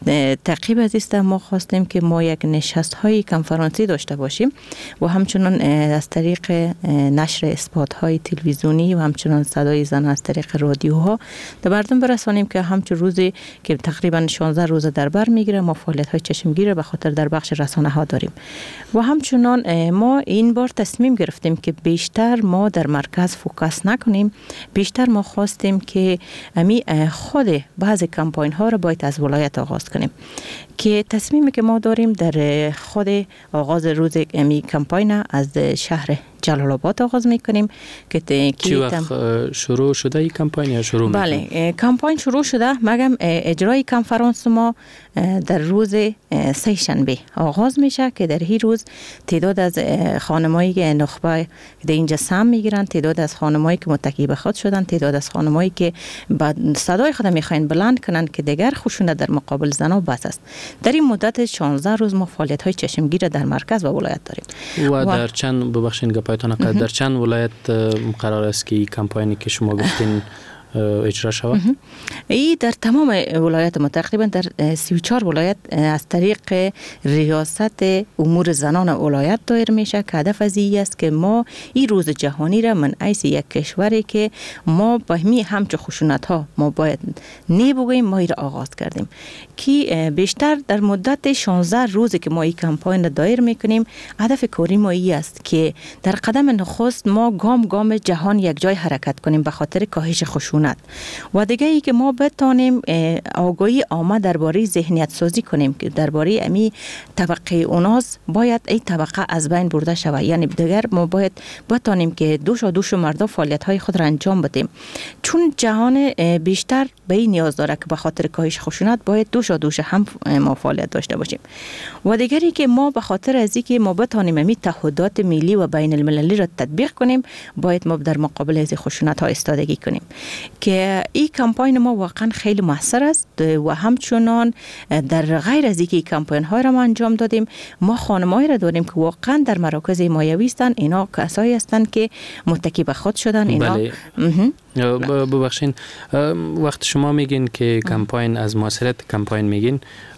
تعقیب از است ما خواستیم که ما یک نشست های کنفرانسی داشته باشیم و همچنین از طریق نشر اسپات های تلویزیونی و همچنین صدای زن از طریق رادیوها در مردم برسانیم که همچون روزی که تقریبا شانزده روز در بر میگیره ما فعالیت های چشمگیر به خاطر در بخش رسانه ها داریم و همچنین ما این بار تصمیم گرفتیم که بیشتر ما در مرکز فوکس نکنیم. بیشتر ما خواستیم که امی خود بعض کمپاین ها را باید از ولایت آغاز کنیم که تصمیمی که ما داریم در خود آغاز روز امی کمپاین از شهر جلال آباد آغاز میکنیم که چی وقت شروع شده این کمپاین یا شروع میکنیم؟ بله کمپاین شروع شده مگم اجرای کنفرانس ما در روز سه شنبه آغاز میشه که در این روز تعداد از خانمایی که نخبه در اینجا سهم میگیرن، تعداد از خانمایی که متکی به خود شدن، تعداد از خانمایی که بعد صدای خود میخواین بلند کنن که دیگر خشونت در مقابل زنها بس است. در این مدت شانزده روز ما فعالیت های چشمگیر در مرکز و ولایت داریم. و, و در چند ببخشید گپایتون در چند ولایت قرار است که کمپاینی که شما گفتین اجرا شود؟ ای در تمام ولایت ما تقریبا در سی و چهار ولایت از طریق ریاست امور زنان ولایت دایر میشه که هدف از این است که ما این روز جهانی را من ایس یک کشوری که ما با همی همچه خشونت ها ما باید نی بگوییم ما ای را آغاز کردیم که بیشتر در مدت شانزده روزی که ما این کمپاین را دایر میکنیم هدف کاری ما ای است که در قدم نخست ما گام گام جهان یک جای حرکت کنیم به خاطر کاهش خشونت و دیگه ای که ما بتانیم آگاهی عامه درباره ذهنیت سازی کنیم که درباره امی طبقه اوناس باید این طبقه از بین برده شود. یعنی دیگر ما باید بتانیم که دوش و دوش مردا فعالیت های خود را انجام بدیم چون جهان بیشتر به این نیاز داره که به خاطر کاهش خشونت باید دوش و دوش هم ما فعالیت داشته باشیم. و دیگری که ما به خاطر از اینکه ما بتانیم امی تعهدات ملی و بین المللی را تطبیق کنیم باید ما در مقابل از خشونت ها ایستادگی کنیم که این کمپاین ما واقعا خیلی موثر است و همچنان در غیر از اینکه کمپاین های را ما انجام دادیم ما خانمایی را داریم که واقعا در مراکز حمایوی هستند. اینا کسایی هستند که متکی به خود شدن. اینا بله. ببخشین وقت شما میگین که کمپاین از موثریت کمپاین میگین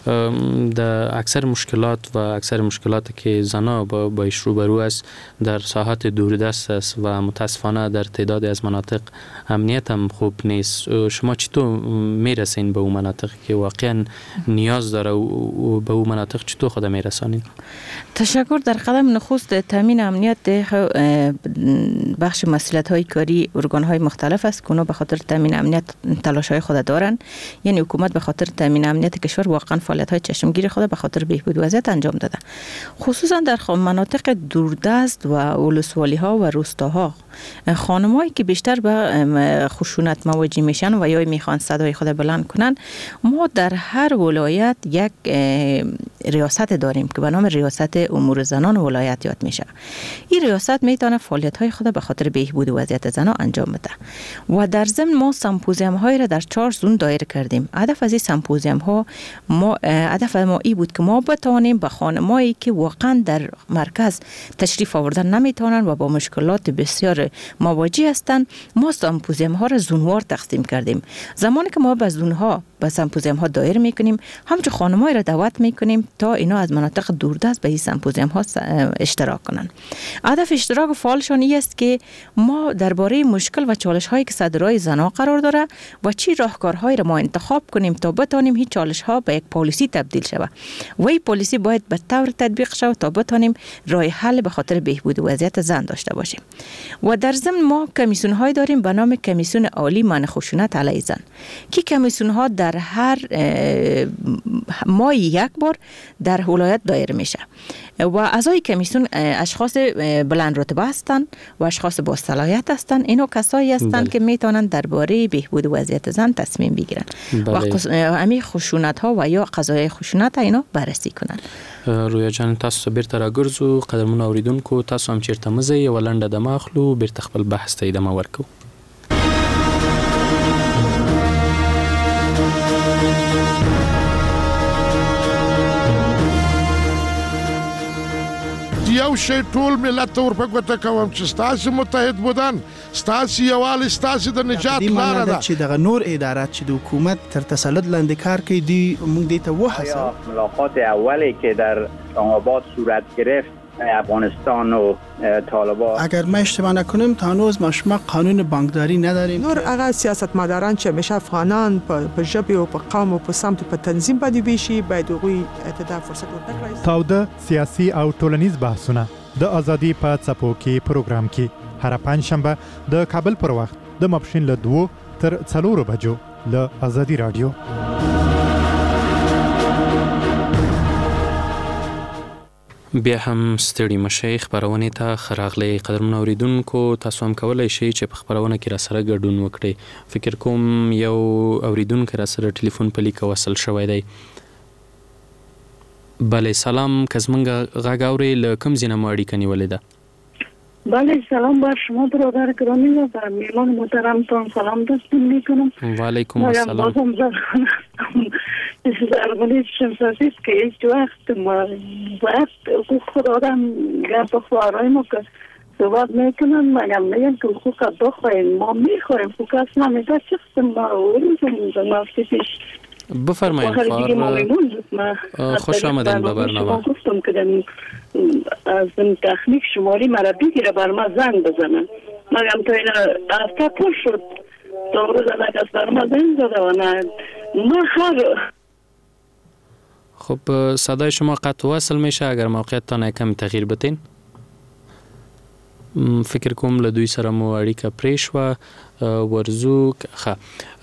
در اکثر مشکلات و اکثر مشکلاتی که زنها با بایش روبرو است در ساحات دوردست است و متاسفانه در تعداد از مناطق امنیت هم خوب نیست. شما چطور میرسین به اون مناطق که واقعا نیاز داره و به اون مناطق چطور خود میرسانین؟ تشکر. در قدم نخست تامین امنیت بخش مسئولیت های کاری ارگان های مختلف است که اونا به خاطر تامین امنیت تلاش های خود دارن. یعنی حکومت به خاطر تامین امنیت کشور واقعا فعالیت های چشمگیر خود به خاطر بهبود وضعیت انجام داده، خصوصا در مناطق دوردست و ولسوالی ها و روستاها. خانمایی که بیشتر به خشونت مواجه میشن و یا میخوان صدای خود بلند کنن ما در هر ولایت یک ریاست داریم که به نام ریاست امور زنان ولایت یاد میشه. این ریاست میتونه فعالیت های خود به خاطر بهبود وضعیت زنان انجام بده و در ضمن ما سمپوزیوم های را در چهار زون دایر کردیم. هدف از این سمپوزیوم ها ما هدف ما ای بود که ما بتوانیم به خانمایی که واقعا در مرکز تشریف آوردن نمیتونن و با مشکلات بسیار مواجه هستند ما سمپوزیوم ها را زونوار تقسیم کردیم. زمانی که ما به زون ها به سمپوزیوم ها دایر میکنیم، همچون خانمای را دعوت میکنیم تا اینا از مناطق دوردست به این سمپوزیوم ها اشتراک کنن. هدف اشتراک فعالشان این است که ما درباره مشکل و چالش هایی که صدرای زنان قرار داره و چی راهکارهایی را ما انتخاب کنیم تا بتانیم هیچ چالش ها به یک پالیسی تبدیل شود و این پالیسی باید به طور تطبیق شود تا بتانیم راه حل به خاطر بهبود وضعیت زن داشته باشیم. و در ضمن ما کمیسیون های داریم به نام کمیسیون عالی منع خشونت علیه زن که کمیسیون ها در هر ماه یک بار در ولایت دایر میشه و اعضای کمیسیون اشخاص بلند رتبه هستند و اشخاص با صلاحیت هستند. اینو کسایی هستند که میتونن درباره بهبود وضعیت زن تصمیم بگیرن و همین خشونت ها و یا قضایای خشونت اینا بررسی کنن. رویا جان تاسو بیرته راګرځو قدرمن اوریدونکو تاسو هم چیرته مزه یو لنډه د ماخلو بیرته خپل بحث ته ادامه ورکو. یو شی ټول ملت ته ورپګوته کوم چې ستاسو متحد بودن ستاسو یووالی ستاسو د نجات لاره ده چې دغه نور ادارات چې د حکومت تر تسلط لاندې کار کوي دی موږ دې ته وهڅوو. ملاقات اولی که در آباد صورت گرفت افغانستان و طالبان، اگر ما اشتباه نکنیم تا هنوز ما شما قانون بانکداری نداریم. نور هغه سیاستمداران چې همیشه افغانان په ژبه او په قوم او په سمت په تنظیم باندې ویشي باید هغوی ته فرصت ورکړي. تاوده سیاسي او ټولنیز بحثونه د ازادي په څپو کې پروګرام کې هر پنځشنبه د کابل پر وخت د ماپښین له دوه تر څلورو بجو له ازادي رادیو. بیا هم ستړي مشي خبرونه ته خراغلي قدرمن اوریدونکو تاسو هم کولای شئ چې په خبرونه کې را سره ګډون وکړئ. فکر کوم یو اوریدونکو را سره ټلیفون په لیک وصل شوی دی. بله سلام کزمنګ غاګاوري له کوم ځای نه مو اړیکه نیولې ده؟ بله سلام بر شما برادر گرامی و بر میهمان محترمتان سلام دستون میکنم. و علیکم السلام. درباره شمسازی است که هیچ وقت ما وقت حقوق آدم گپ خواهرای ما که صحبت میکنن مگم میگن که حقوق بخواهیم ما میخواهیم حقوق اصلا میگه چه قسم ما اوریزم ما پیش بفرمایید خواهر خوش آمدین به برنامه. گفتم که از تخنیک شماری مرا بگیره بر ما زنگ بزنن مگم تا این هفته پر شد تا روز از بر ما زنگ زده و نه ما هر خب صدای شما قطع وصل میشه اگر موقعیتتان کم تغییر بتین. فکر کوم له دوی سره مو اړیکه پرې شوه ورزو خ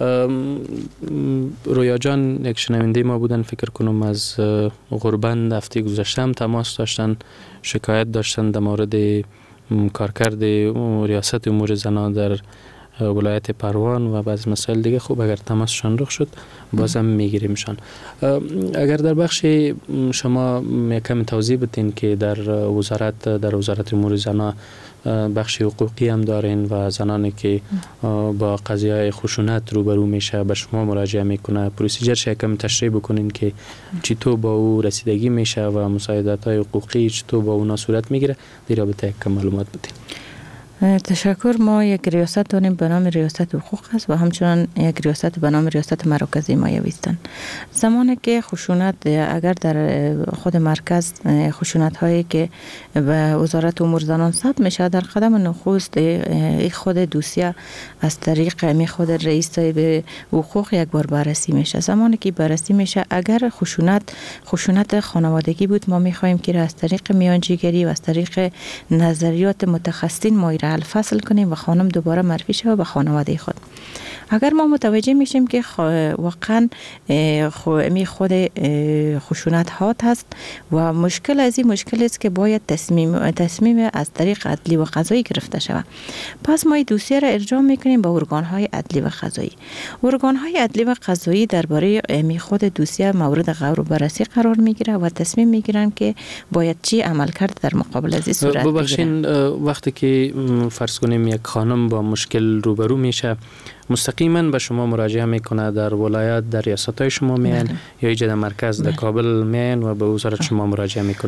رویا جان یک شنونده ما بودن فکر کنم از غربند هفته گذشته هم تماس داشتن شکایت داشتن در مورد کارکرد ریاست امور زنان در ولایت پروان و بعض مسائل دیگه. خوب اگر تماسشان رخ شد بازم میگیریمشان. اگر در بخش شما یکم توضیح بدین که در وزارت در وزارت امور زنان بخش حقوقی هم دارین و زنانی که با قضیه خشونت روبرو میشه به شما مراجعه میکنه پروسیجرش یکم تشریح بکنین که چطور با او رسیدگی میشه و مساعدت های حقوقی چطور با اونا صورت میگیره در رابطه یکم معلومات بدین. تشکر. ما یک ریاست داریم به نام ریاست حقوق است و همچنان یک ریاست به نام ریاست مراکز حمایه است. زمانی که خشونت اگر در خود مرکز خشونت هایی که به وزارت امور زنان ثبت میشه در قدم نخست خود دوسیه از طریق می خود رئیس به حقوق یک بار بررسی میشه. زمانی که بررسی میشه اگر خشونت خشونت خانوادگی بود ما میخوایم که از طریق میانجیگری و از طریق نظریات متخصصین ما فصل کنیم و خانم دوباره معرفی شود به خانواده خود. اگر ما متوجه میشیم که واقعا می خود خشونت هات هست و مشکل از این مشکل است که باید تصمیم تصمیم از طریق عدلی و قضایی گرفته شود، پس ما این دوسیه را ارجاع میکنیم به ارگان های عدلی و قضایی. ارگان های عدلی و قضایی درباره می خود دوسیه مورد غور و بررسی قرار میگیره و تصمیم میگیرن که باید چی عمل کرد در مقابل از این صورت بگیره. ببخشید وقتی که فرض کنیم یک خانم با مشکل روبرو میشه مستقیما به شما مراجعه میکنه در ولایت در ریاست‌های شما میان یا ایجاد مرکز در کابل میان و به وزارت شما مراجعه میکنه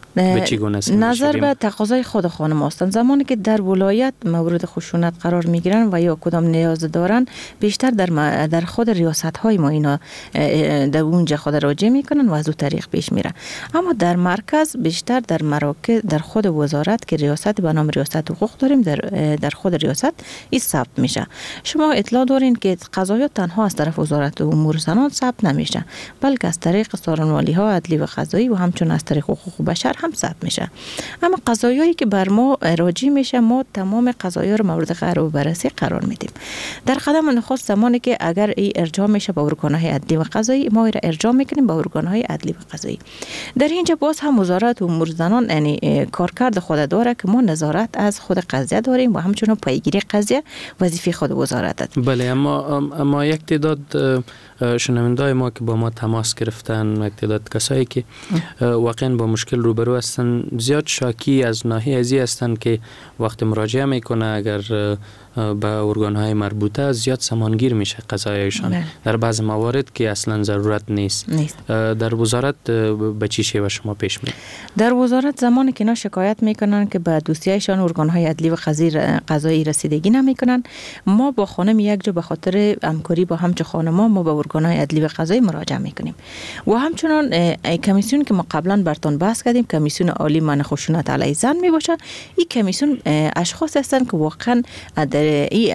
به چگونه نظر به تقاضای خود خانم هستند. زمانی که در ولایت مورد خشونت قرار میگیرن و یا کدام نیاز دارن بیشتر در در خود ریاست های ما اینا در اونجا خود راجع میکنن و از اون طریق پیش میرن. اما در مرکز بیشتر در مراکز در خود وزارت که ریاست به نام ریاست حقوق داریم در در خود ریاست این ثبت میشه. شما اطلاع دارین که قضایا تنها از طرف وزارت امور زنان ثبت نمیشه، بلکه از طریق سارنوالی ها عدلی و قضایی و همچنین از طریق حقوق بشر هم ثبت میشه. اما قضایایی که بر ما راجع میشه ما تمام قضایا رو مورد غور و بررسی قرار میدیم. در قدم نخست زمانی که اگر ای ارجاع میشه به ارگان‌های عدلی و قضایی ما را ارجاع میکنیم به ارگان‌های عدلی و قضایی. در اینجا باز هم وزارت امور زنان یعنی کارکرد خود داره که ما نظارت از خود قضیه داریم و همچنین پیگیری قضیه وظیفه خود وزارت است. بله، اما اما یک تعداد شنونده‌های ما که با ما تماس گرفتن، یک تعداد کسایی که واقعا با مشکل روبرو هستن زیاد شاکی از ناحیه ازی هستند که وقت مراجعه میکنه اگر به ارگان‌های مربوطه زیاد سامانگیر میشه قضایشان در بعض موارد که اصلا ضرورت نیست. نیست. در وزارت به چی شیوه شما پیش میره؟ در وزارت زمانی که اینا شکایت میکنن که به دوسیه‌شان ارگان‌های عدلی و قضایی رسیدگی نمیکنن، ما با خانم یک جو به خاطر همکاری با همچه خانم‌ها ما به ارگان‌های عدلی و قضایی مراجعه میکنیم. و همچنین کمیسیون که ما قبلا براتون بحث کردیم، کمیسیون عالی منع خشونت علیه زن میباشه. این کمیسیون اشخاص هستند که واقعا در ای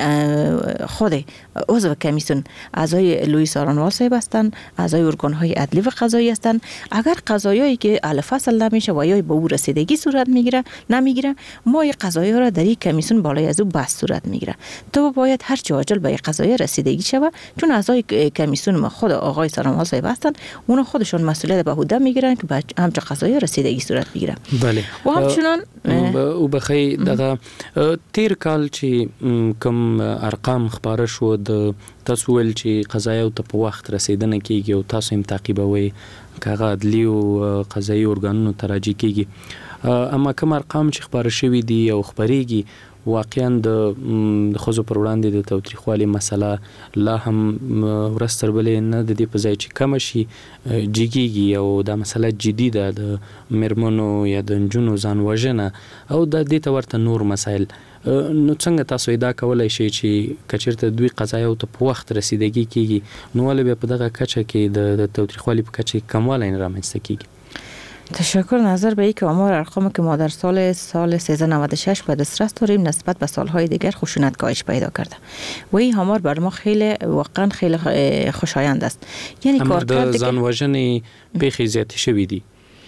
خود عضو کمیسیون اعضای لوی سارنوال صاحب هستند، اعضای ارگان‌های عدلی و قضایی هستند. اگر قضایایی که اهل فصل نمیشه و یا به او رسیدگی صورت میگیره نمیگیره، ما این قضایا را در این کمیسیون بالای از او بحث صورت میگیره. تو باید هر چه عاجل به این قضایا رسیدگی شود، چون اعضای کمیسیون ما خود آقای سارنوال صاحب هستند، اونا خودشون مسئولیت به عهده میگیرن که به همچه قضایا رسیدگی صورت بگیره. بله. و همچنین او بخی دغه تیر کال چې کوم ارقام خبره شو د تاسو ول چې قضایا ته په وخت رسیدنه کیږي او تاسو هم تعقیبوي کاغه عدلی او قضایي ارګانونو تراجع کیږي، اما کوم ارقام چې خبره شوی دي او خبريږي واقعا د خزو پر وړاندې د تاوتریخوالي مسله لا هم ورستر بلې نه د دې په ځای چې کم شي جګیږي او دا مسله جدي ده د مرمنو یا د نجونو ځان وژنه او د دې ته ورته نور مسایل. نو څنګه تاسو ادا کولای شئ چې کچیرته دوی قضایو ته په وخت رسیدګي کیږي نو ولې به په دغه کچه کې د تاوتریخوالي په کچه کموالی نه رامنځته کیږي؟ تشکر. نظر به ای که آمار ارقامی که ما در سال سال سیزده نود و شش به دسترس داریم نسبت به سالهای دیگر خشونت کاهش پیدا کرده و این آمار بر ما خیلی واقعا خیلی خوشایند است. یعنی کارکرد زن وژنې پیښې زیاتې شوې دي.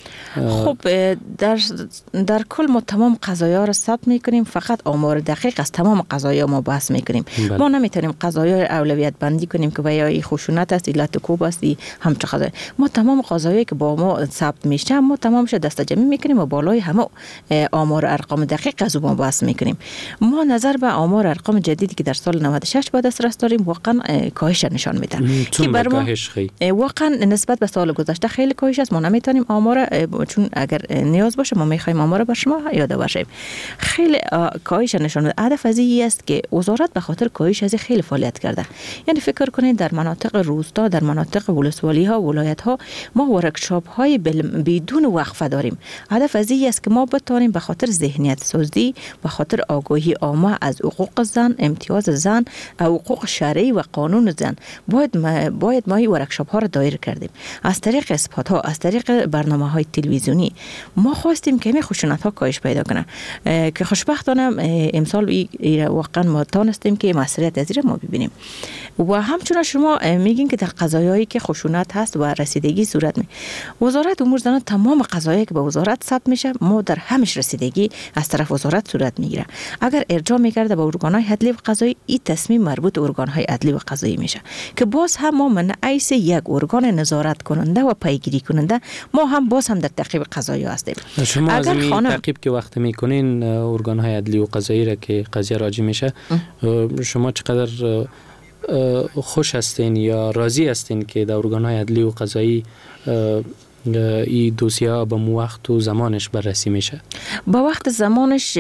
خب در در کل ما تمام قضایا را ثبت میکنیم، فقط آمار دقیق از تمام قضایا ما بحث میکنیم. بله. ما نمیتونیم قضایا اولویت بندی کنیم که ویا این خشونت است، علت کوب است، همچه قضایا. ما تمام قضایایی که با ما ثبت میشه ما تمامش دسته‌جمعی میکنیم و بالای همه آمار ارقام دقیق از ما بحث میکنیم. ما نظر به آمار ارقام جدیدی که در سال نود و شش به دسترس داریم واقعا کاهش نشان میده که بر ما واقعا نسبت به سال گذشته خیلی کاهش است. ما نمیتونیم آمار، چون اگر نیاز باشه ما میخوایم آمار بر شما یاد باشیم. خیلی کاهش نشون میده. هدف از این است که وزارت به خاطر کاهش از خیلی فعالیت کرده. یعنی فکر کنید در مناطق روستا، در مناطق ولسوالی ها، ولایت ها ما ورکشاپ های بدون وقفه داریم. هدف از این است که ما بتوانیم به خاطر ذهنیت سازی، به خاطر آگاهی عامه از حقوق زن، امتیاز زن، حقوق شرعی و قانون زن باید ما باید ما این ورکشاپ ها را دایر کردیم. از طریق اسپات ها، از طریق برنامه‌های تلویزیونی ما خواستیم که این خشونت ها کاهش پیدا کنه که خوشبختانه امسال واقعا ما تونستیم که مسئولیت از ما ببینیم. و همچنین شما میگین که در قضایایی که خشونت هست و رسیدگی صورت می وزارت امور زنان تمام قضایایی که به وزارت ثبت میشه ما در همش رسیدگی از طرف وزارت صورت میگیره. اگر ارجاع میکرده به ارگان‌های عدلی و قضایی این تصمیم مربوط به ارگان‌های عدلی و قضایی میشه که باز هم ما من ایس یک ارگان نظارت کننده و پیگیری کننده ما هم باز هم در تعقیب قضایا هستیم. شما از این خانم... تعقیب که وقت میکنین ارگان‌های عدلی و قضایی را که قضیه راجع میشه شما چقدر خوش هستین یا راضی هستین که در ارگان‌های عدلی و قضایی این دوسیه به وقت و زمانش بررسی میشه؟ با وقت زمانش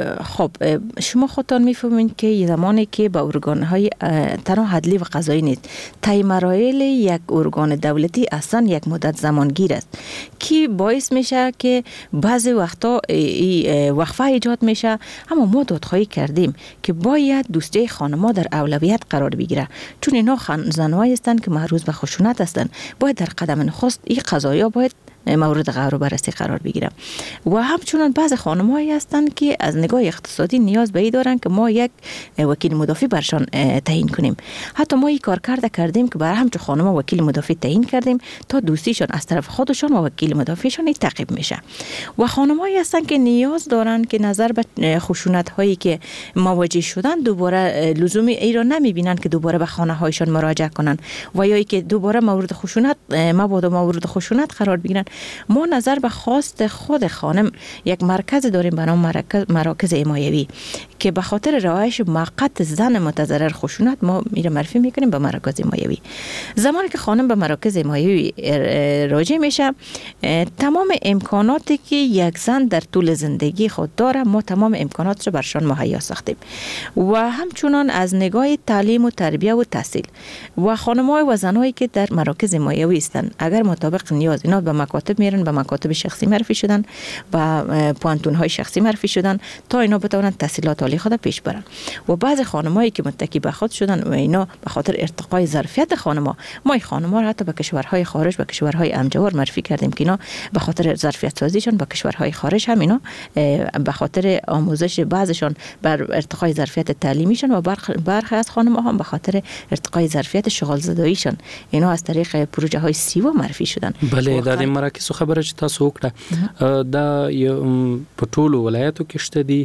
خب شما خودتان میفهمین که زمانی که با ارگان‌های تنها عدلی و قضایی نیست، طی مراحل یک ارگان دولتی اصلا یک مدت زمانگیر است که باعث میشه که بعضی وقتا وقفه ایجاد میشه. اما ما دادخواهی کردیم که باید دوستی خانم‌ها در اولویت قرار بگیره، چون اینا زن‌هایی هستند که معرض به خشونت هستند. باید در قدم نخست این قضایا باید مورد غور و بررسی قرار بگیرم. و همچنان بعض خانم‌هایی هستند که از نگاه اقتصادی نیاز به این دارن که ما یک وکیل مدافع برشان تعیین کنیم. حتی ما این کار کرده کردیم که برای همچون خانم‌ها وکیل مدافع تعیین کردیم تا دوستیشان از طرف خودشان و وکیل مدافعشان تعقیب میشه. و خانم‌هایی هستند که نیاز دارن که نظر به خشونت‌هایی که مواجه شدن دوباره لزومی ای را نمی‌بینن که دوباره به خانه‌هایشان مراجعه کنن و یا که دوباره مورد خشونت مبادا مورد خشونت قرار بگیرن. ما نظر به خواست خود خانم یک مرکز داریم به نام مراکز, مراکز حمایوی که به خاطر رهایش موقت زن متضرر خشونت ما میره معرفی میکنیم به مراکز حمایوی. زمانی که خانم به مراکز حمایوی راجع میشه، تمام امکاناتی که یک زن در طول زندگی خود داره ما تمام امکانات رو برشان مهیا ساختیم و همچنان از نگاه تعلیم و تربیه و تحصیل و خانم‌های و زنایی که در مراکز حمایوی هستند اگر مطابق نیاز اینا به مکاتب میرن، به مکاتب شخصی معرفی شدن، به پانتون‌های شخصی معرفی شدن تا اینا بتونن تحصیلات عالی خود پیش برن. و بعض خانمایی که متکی به خود شدن و اینا به خاطر ارتقای ظرفیت خانم‌ها، ما این خانم‌ها را حتی به کشورهای خارج، به کشورهای امجوار معرفی کردیم که اینا به خاطر ظرفیت سازیشون به کشورهای خارج هم اینا به خاطر آموزش بعضشون بر ارتقای ظرفیت تعلیمیشون و برخی از خانم‌ها هم به خاطر ارتقای ظرفیت شغل زداییشون اینا از طریق پروژه‌های سیوا معرفي شدن. بله د دې مراکز خبره چې تاسو وکړه دا په ټولو ولایتو کې شته دي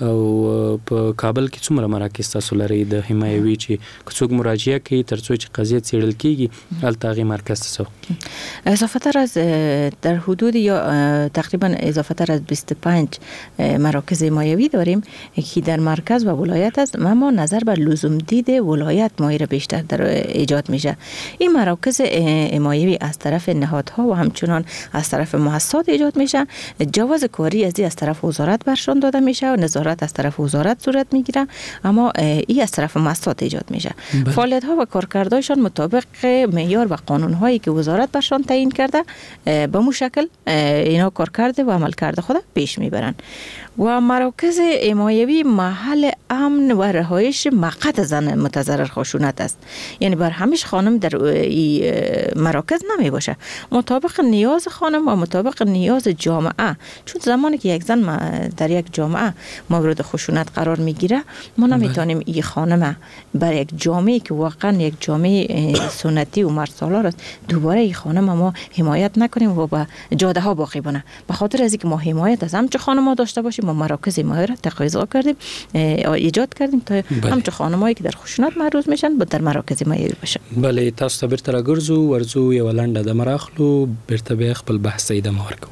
او په کابل کې څومره مراکز تاسو لرئ د حمایوي چې څوک مراجعه کوي ترڅو چې قضیه څیړل کیږي هلته هغې مرکز ته څوک اضافه تر از در حدود یا تقریبا اضافه تر از بیست و پنج مراکز حمایوی داریم که در مرکز و ولایت است. اما نظر بر لزوم دید ولایت مایره بیشتر در ایجاد میشه. این مراکز حمایوی از طرف نهادها و همچنان از طرف مؤسسات ایجاد میشه. جواز کاری از از طرف وزارت برشان داده میشه و نظارت از طرف وزارت صورت میگیره، اما این از طرف مؤسسات ایجاد میشه. فعالیت ها و کارکردهایشان مطابق معیار و قانون هایی که وزارت برشان تعیین کرده به مو شکل اینا کار کرده و عمل کرده خود پیش میبرن. و مراکز حمایوی محل امن و رهایش موقت زن متضرر خشونت است. یعنی بر همیش خانم در این مراکز نمی باشه، مطابق نیاز خانم و مطابق نیاز جامعه. چون زمانی که یک زن در یک جامعه مورد خشونت قرار میگیره ما نمیتونیم این خانم بر یک جامعه که واقعا یک جامعه سنتی و مرد سالار است دوباره این خانم ما حمایت نکنیم و به جاده ها باقی بونه. به خاطر از اینکه ما حمایت از همچه خانم ها داشته باشیم ما مراکز حمایه را تقاضا کردیم ایجاد کردیم تا همچه خانمایی که در خشونت معرض میشن در مراکز حمایه باشن. بله تاسو ته بیرته راګرځو ورځو یو لنډه د مراخلو بیرته بیا خپل بحث ته ادامه ورکوو.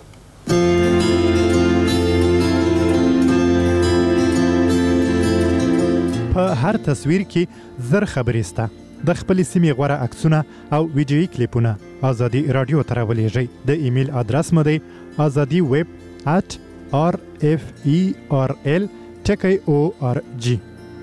په هر تصویر کې زر خبرې سته. د خپل سیمې غوره عکسونه او ویډیویي کلیپونه ازادي رادیو ته راولېږئ. د ایمیل ادرس مو دی ازادي ویب at r f e r l ټکی او ار جی.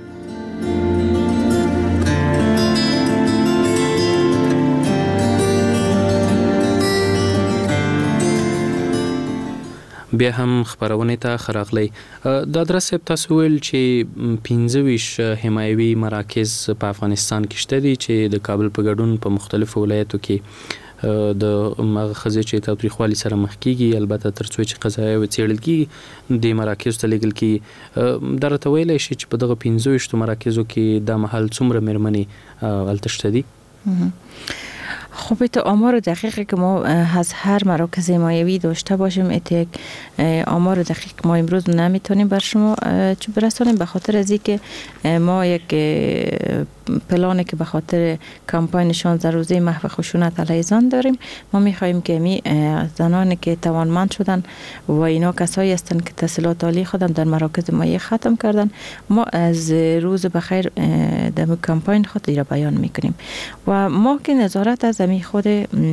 بیا هم خبرونه ته خراغلی د ادرس تاسو ویل چې پنځه ویشت حمایوي مراکز په افغانستان کې شته دي چې د کابل په ګډون په مختلفو ولایتو کې د مغخزه چې تاریخوالي سره مخ کیږي. البته ترڅو چې قضایا و څېړل کیږي د مراکز ته لیږل کیږي. درته ویلی شي چې په دغه پنځه ویشتو مراکزو کې دا مهال څومره مېرمنې هلته شته دي؟ خب ایت آمار دقیقی که ما از هر مراکز حمایوی داشته باشیم ایت یک آمار دقیق ما امروز نمیتونیم بر شما چه برسانیم، به خاطر از اینکه ما یک پلانی که به خاطر کمپاین شانزده روزه محو خشونت علیه زن داریم. ما میخواهیم که می زنانی که توانمند شدن و اینا کسایی هستند که تحصیلات عالی خودم در مراکز حمایه ختم کردن، ما از روز بخیر در کمپاین خود را بیان میکنیم و ما که نظارت از همی خود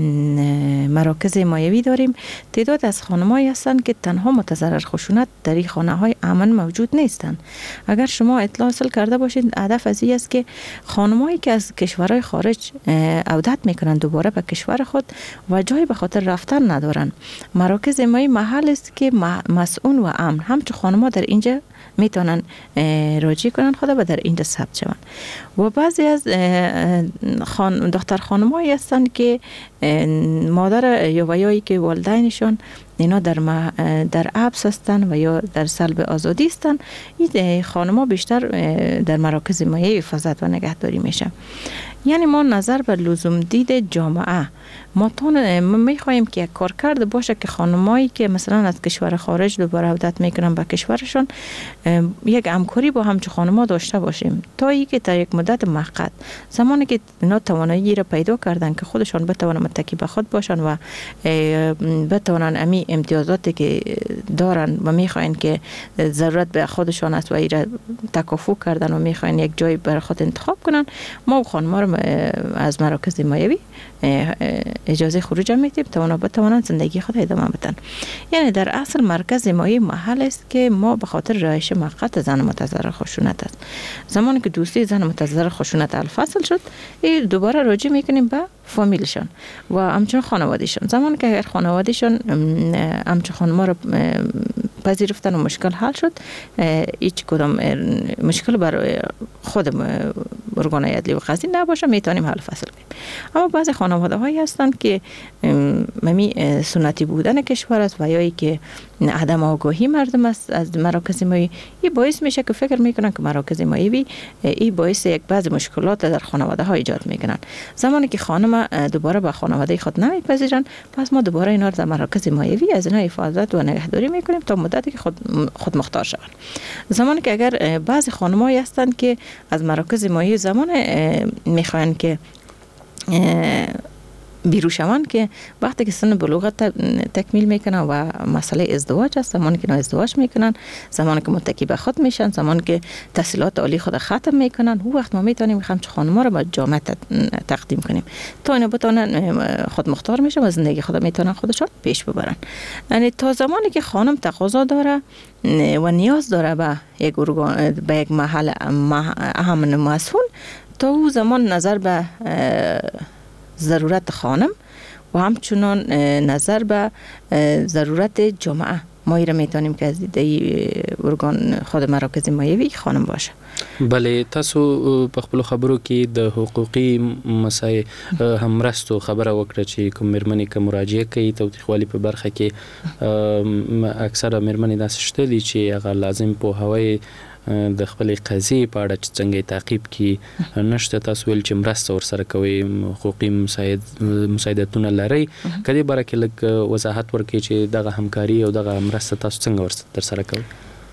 مراکز حمایوی داریم. تعداد از خانمایی هستند که تنها متضرر خشونت در این خانه های امن موجود نیستند. اگر شما اطلاع حاصل کرده باشید، هدف از این است که خانمایی که از کشورهای خارج عودت میکنن دوباره به کشور خود و جایی به خاطر رفتن ندارن، مراکز حمایوی محل است که مسئول و امن همچون خانم‌ها در اینجا میتونن راجع کنن خود و در اینجا ثبت شون. و بعضی از خان دختر خانمایی هستند که مادر یا ویایی که والدینشون اینا در ما در حبس هستند و یا در سلب آزادی هستند، این خانم‌ها بیشتر در مراکز حمایوی حفاظت و نگهداری میشن. یعنی ما نظر به لزوم دید جامعه ما تون میخواهیم که یک کارکرد باشه که خانمایی که مثلا از کشور خارج دوباره عودت میکنن به کشورشون یک همکاری با همچون خانما داشته باشیم تا اینکه تا یک مدت موقت زمانی که اینا توانایی را پیدا کردن که خودشان بتوانن متکی به خود باشن و بتوانن امی امتیازاتی که دارن و میخواین که ضرورت به خودشان است و ایرا تکافو کردن و میخواین یک جای برای خود انتخاب کنن، ما خانما رو از مراکز حمایوی اجازه خروج میدیم تا اونا بتوانند زندگی خود ادامه بدن. یعنی در اصل مرکز حمایوی محل است که ما به خاطر رهایش موقت زن متضرر خشونت است. زمانی که دوستی زن متضرر خشونت الفصل شد، این دوباره راجع میکنیم به فامیلشان و همچنین خانوادهشان. زمانی که اگر خانوادهشان همچنین خانما رو پذیرفتن و مشکل حل شد، هیچ کدام مشکل برای خود ارگان عدلی و قضایی نباشه، میتونیم حل فصل کنیم. اما بعضی خانواده هایی هستند که ممی سنتی بودن کشور است و یا ای که عدم آگاهی مردم است از مراکز حمایوی، این باعث میشه که فکر میکنن که مراکز حمایوی این باعث یک بعضی مشکلات در خانواده ها ایجاد میکنن. زمانی که خانم دوباره با خانواده خود نمیپذیرن، پس ما دوباره اینا رو در مراکز حمایوی از اینا حفاظت و نگهداری میکنیم تا مدتی که خود خود مختار شوند. زمانی که اگر بعضی خانمایی هستند که از مراکز حمایوی زمان میخواین که بیرون شوند که وقتی که سن بلوغ تکمیل میکنن و مسئله ازدواج است، زمانی که ازدواج میکنن، زمانی که متکی به خود میشن، زمانی که تحصیلات عالی خود ختم میکنن، او وقت ما میتونیم همچه خانم‌ها رو با جامعه تقدیم کنیم تا اینا بتونن خود مختار میشن و زندگی خود میتونن خودشون پیش ببرن. یعنی تا زمانی که خانم تقاضا داره و نیاز داره به یک ارگان به یک محل اهم مسئول، تا او زمان نظر به ضرورت خانم و همچنان نظر به ضرورت جامعه ما ایره میتونیم که از دیده ارگان خود مراکز حمایوی خانم باشه. بله، تاسو په خپل خبرو کې د حقوقي مسایل هم رستو خبره وکړه چې کوم مرمنې که مراجعه کوي توثیقوالي په برخه کې اکثره مرمنې داسې شته دي چې هغه لازم پوهاوی د خپل قضیې په اړه چې څنګه تعقیب کی نشته. تاسو ول چې مرسته ورسره کوي، حقوقي مساعد مساعدتونه لري، کله باره کې لږ وضاحت ورکړئ چې دغه همکاري او دغه مرسته تاسو څنګه ورسره کوي؟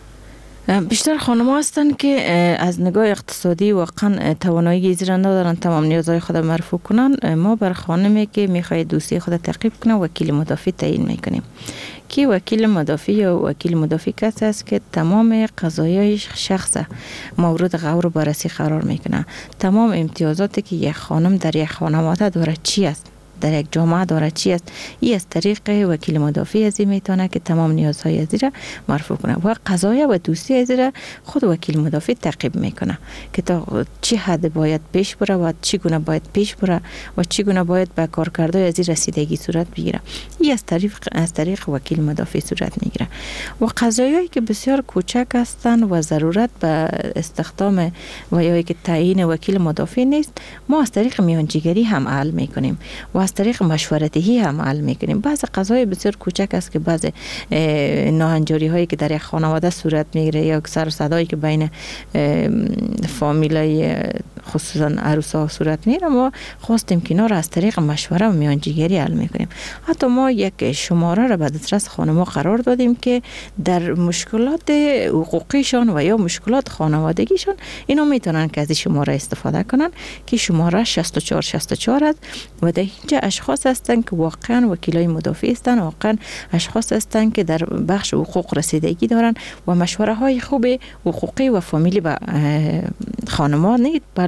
بیشتر خانم‌ها هستند که از نگاه اقتصادی واقعا توانایی اجرا ندارن تمام نیازهای خود مرفوع کنن. ما بر خانمی که میخواد دوستی خود تعقیب کنه وکیل مدافع تعیین میکنیم که وکیل مدافع یا وکیل مدافع کسی است که تمام قضایای شخص مورد غور و بررسی قرار میکنه. تمام امتیازاتی که یک خانم در یک خانواده داره چی است، در یک جامعه داره چی است، این از طریق وکیل مدافع از این میتونه که تمام نیازهای از این مرفوع کنه و قضایا و دوستی از این خود وکیل مدافع تعقیب میکنه که تا چی حد باید پیش بره و چی گونه باید پیش بره و چی گونه باید به کارکردهای از این رسیدگی صورت بگیره. این از طریق از طریق وکیل مدافع صورت میگیره و قضایایی که بسیار کوچک هستند و ضرورت به استخدام و یا که تعیین وکیل مدافع نیست، ما از طریق میانجیگری هم حل میکنیم و از طریق مشورتی هم حل میکنیم. بعض قضای بسیار کوچک است که بعض ناهنجاری هایی که در یک خانواده صورت میگیره یا سر و صدایی که بین فامیلای خصوصا عروسا صورت میگیره، ما خواستیم که اینا را از طریق مشوره و میانجیگری حل میکنیم. حتی ما یک شماره را به دسترس خانم‌ها قرار دادیم که در مشکلات حقوقیشان و یا مشکلات خانوادگیشان اینا میتونن که از این شماره استفاده کنن که شماره شصت و چهار شصت و چهار است و در اینجا اشخاص هستند که واقعا وکیلای مدافع هستند، واقعا اشخاص هستند که در بخش حقوق رسیدگی دارن و مشوره های خوب حقوقی و فامیلی به خانم‌ها نه بلکه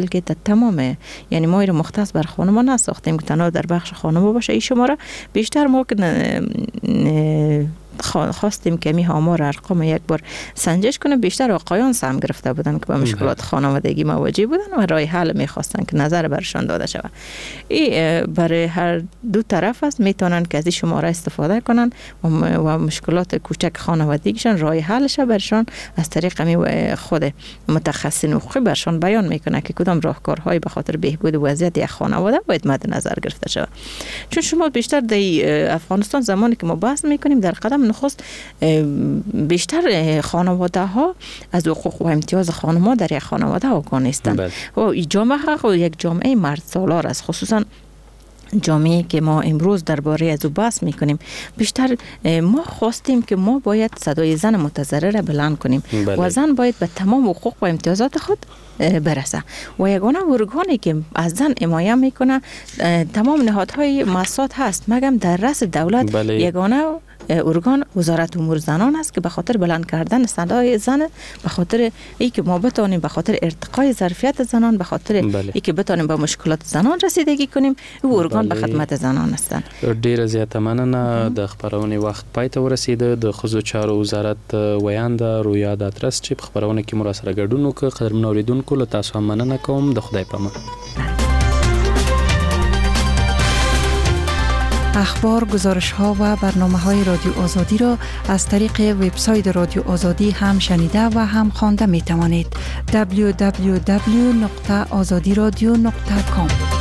بلکه در تمام، یعنی ما رو مختص بر خانم‌ها نساختیم که تنها در بخش خانم‌ها باشه. این شماره بیشتر ما که خواستیم که می آمار ارقام یک بار سنجش کنه، بیشتر آقایان سهم گرفته بودن که با مشکلات خانوادگی مواجه بودن و راه حل می خواستن که نظر برشان داده شود. این برای هر دو طرف است، میتونن که از این شماره استفاده کنن و مشکلات کوچک خانوادگیشان راه حلش برشان از طریق می خود متخصص حقوقی برشان بیان میکنه که کدام راهکارهای به خاطر بهبود وضعیت یک خانواده باید مد نظر گرفته شود. چون شما بیشتر در افغانستان زمانی که ما بحث میکنیم در قدم نخست بیشتر خانواده ها از حقوق و امتیاز خانم‌ها در یک خانواده آگاه نیستند و این جامعه یک جامعه مرد سالار است، خصوصا جامعه که ما امروز درباره از او بحث میکنیم. بیشتر ما خواستیم که ما باید صدای زن متضرر را بلند کنیم بله. و زن باید به تمام حقوق و امتیازات خود برسه و یگانه ارگانی که از زن حمایت میکنه تمام نهادهای مؤسسات هست، مگم در رأس دولت بله. یگانه ارگان وزارت امور زنان است که به خاطر بلند کردن صدای زن، به خاطر ای که ما بتونیم به خاطر ارتقای ظرفیت زنان، به خاطر بله. ای که بتونیم به مشکلات زنان رسیدگی کنیم، او ارگان بله. به خدمت زنان هستند. ډیره زیاته مننه. د خبرونې وخت پای ته ورسیده. د ښځو چارو وزارت ویانده رویا داترس چې په خبرونه کې مو را سره ګډون وکړ. قدرمنو اوریدونکو له تاسو هم مننه کوم. د خدای په امان. اخبار، گزارش ها و برنامه های رادیو آزادی را از طریق وبسایت رادیو آزادی هم شنیده و هم خوانده می توانید. دبلیو دبلیو دبلیو نقطه آزادی رادیو نقطه کام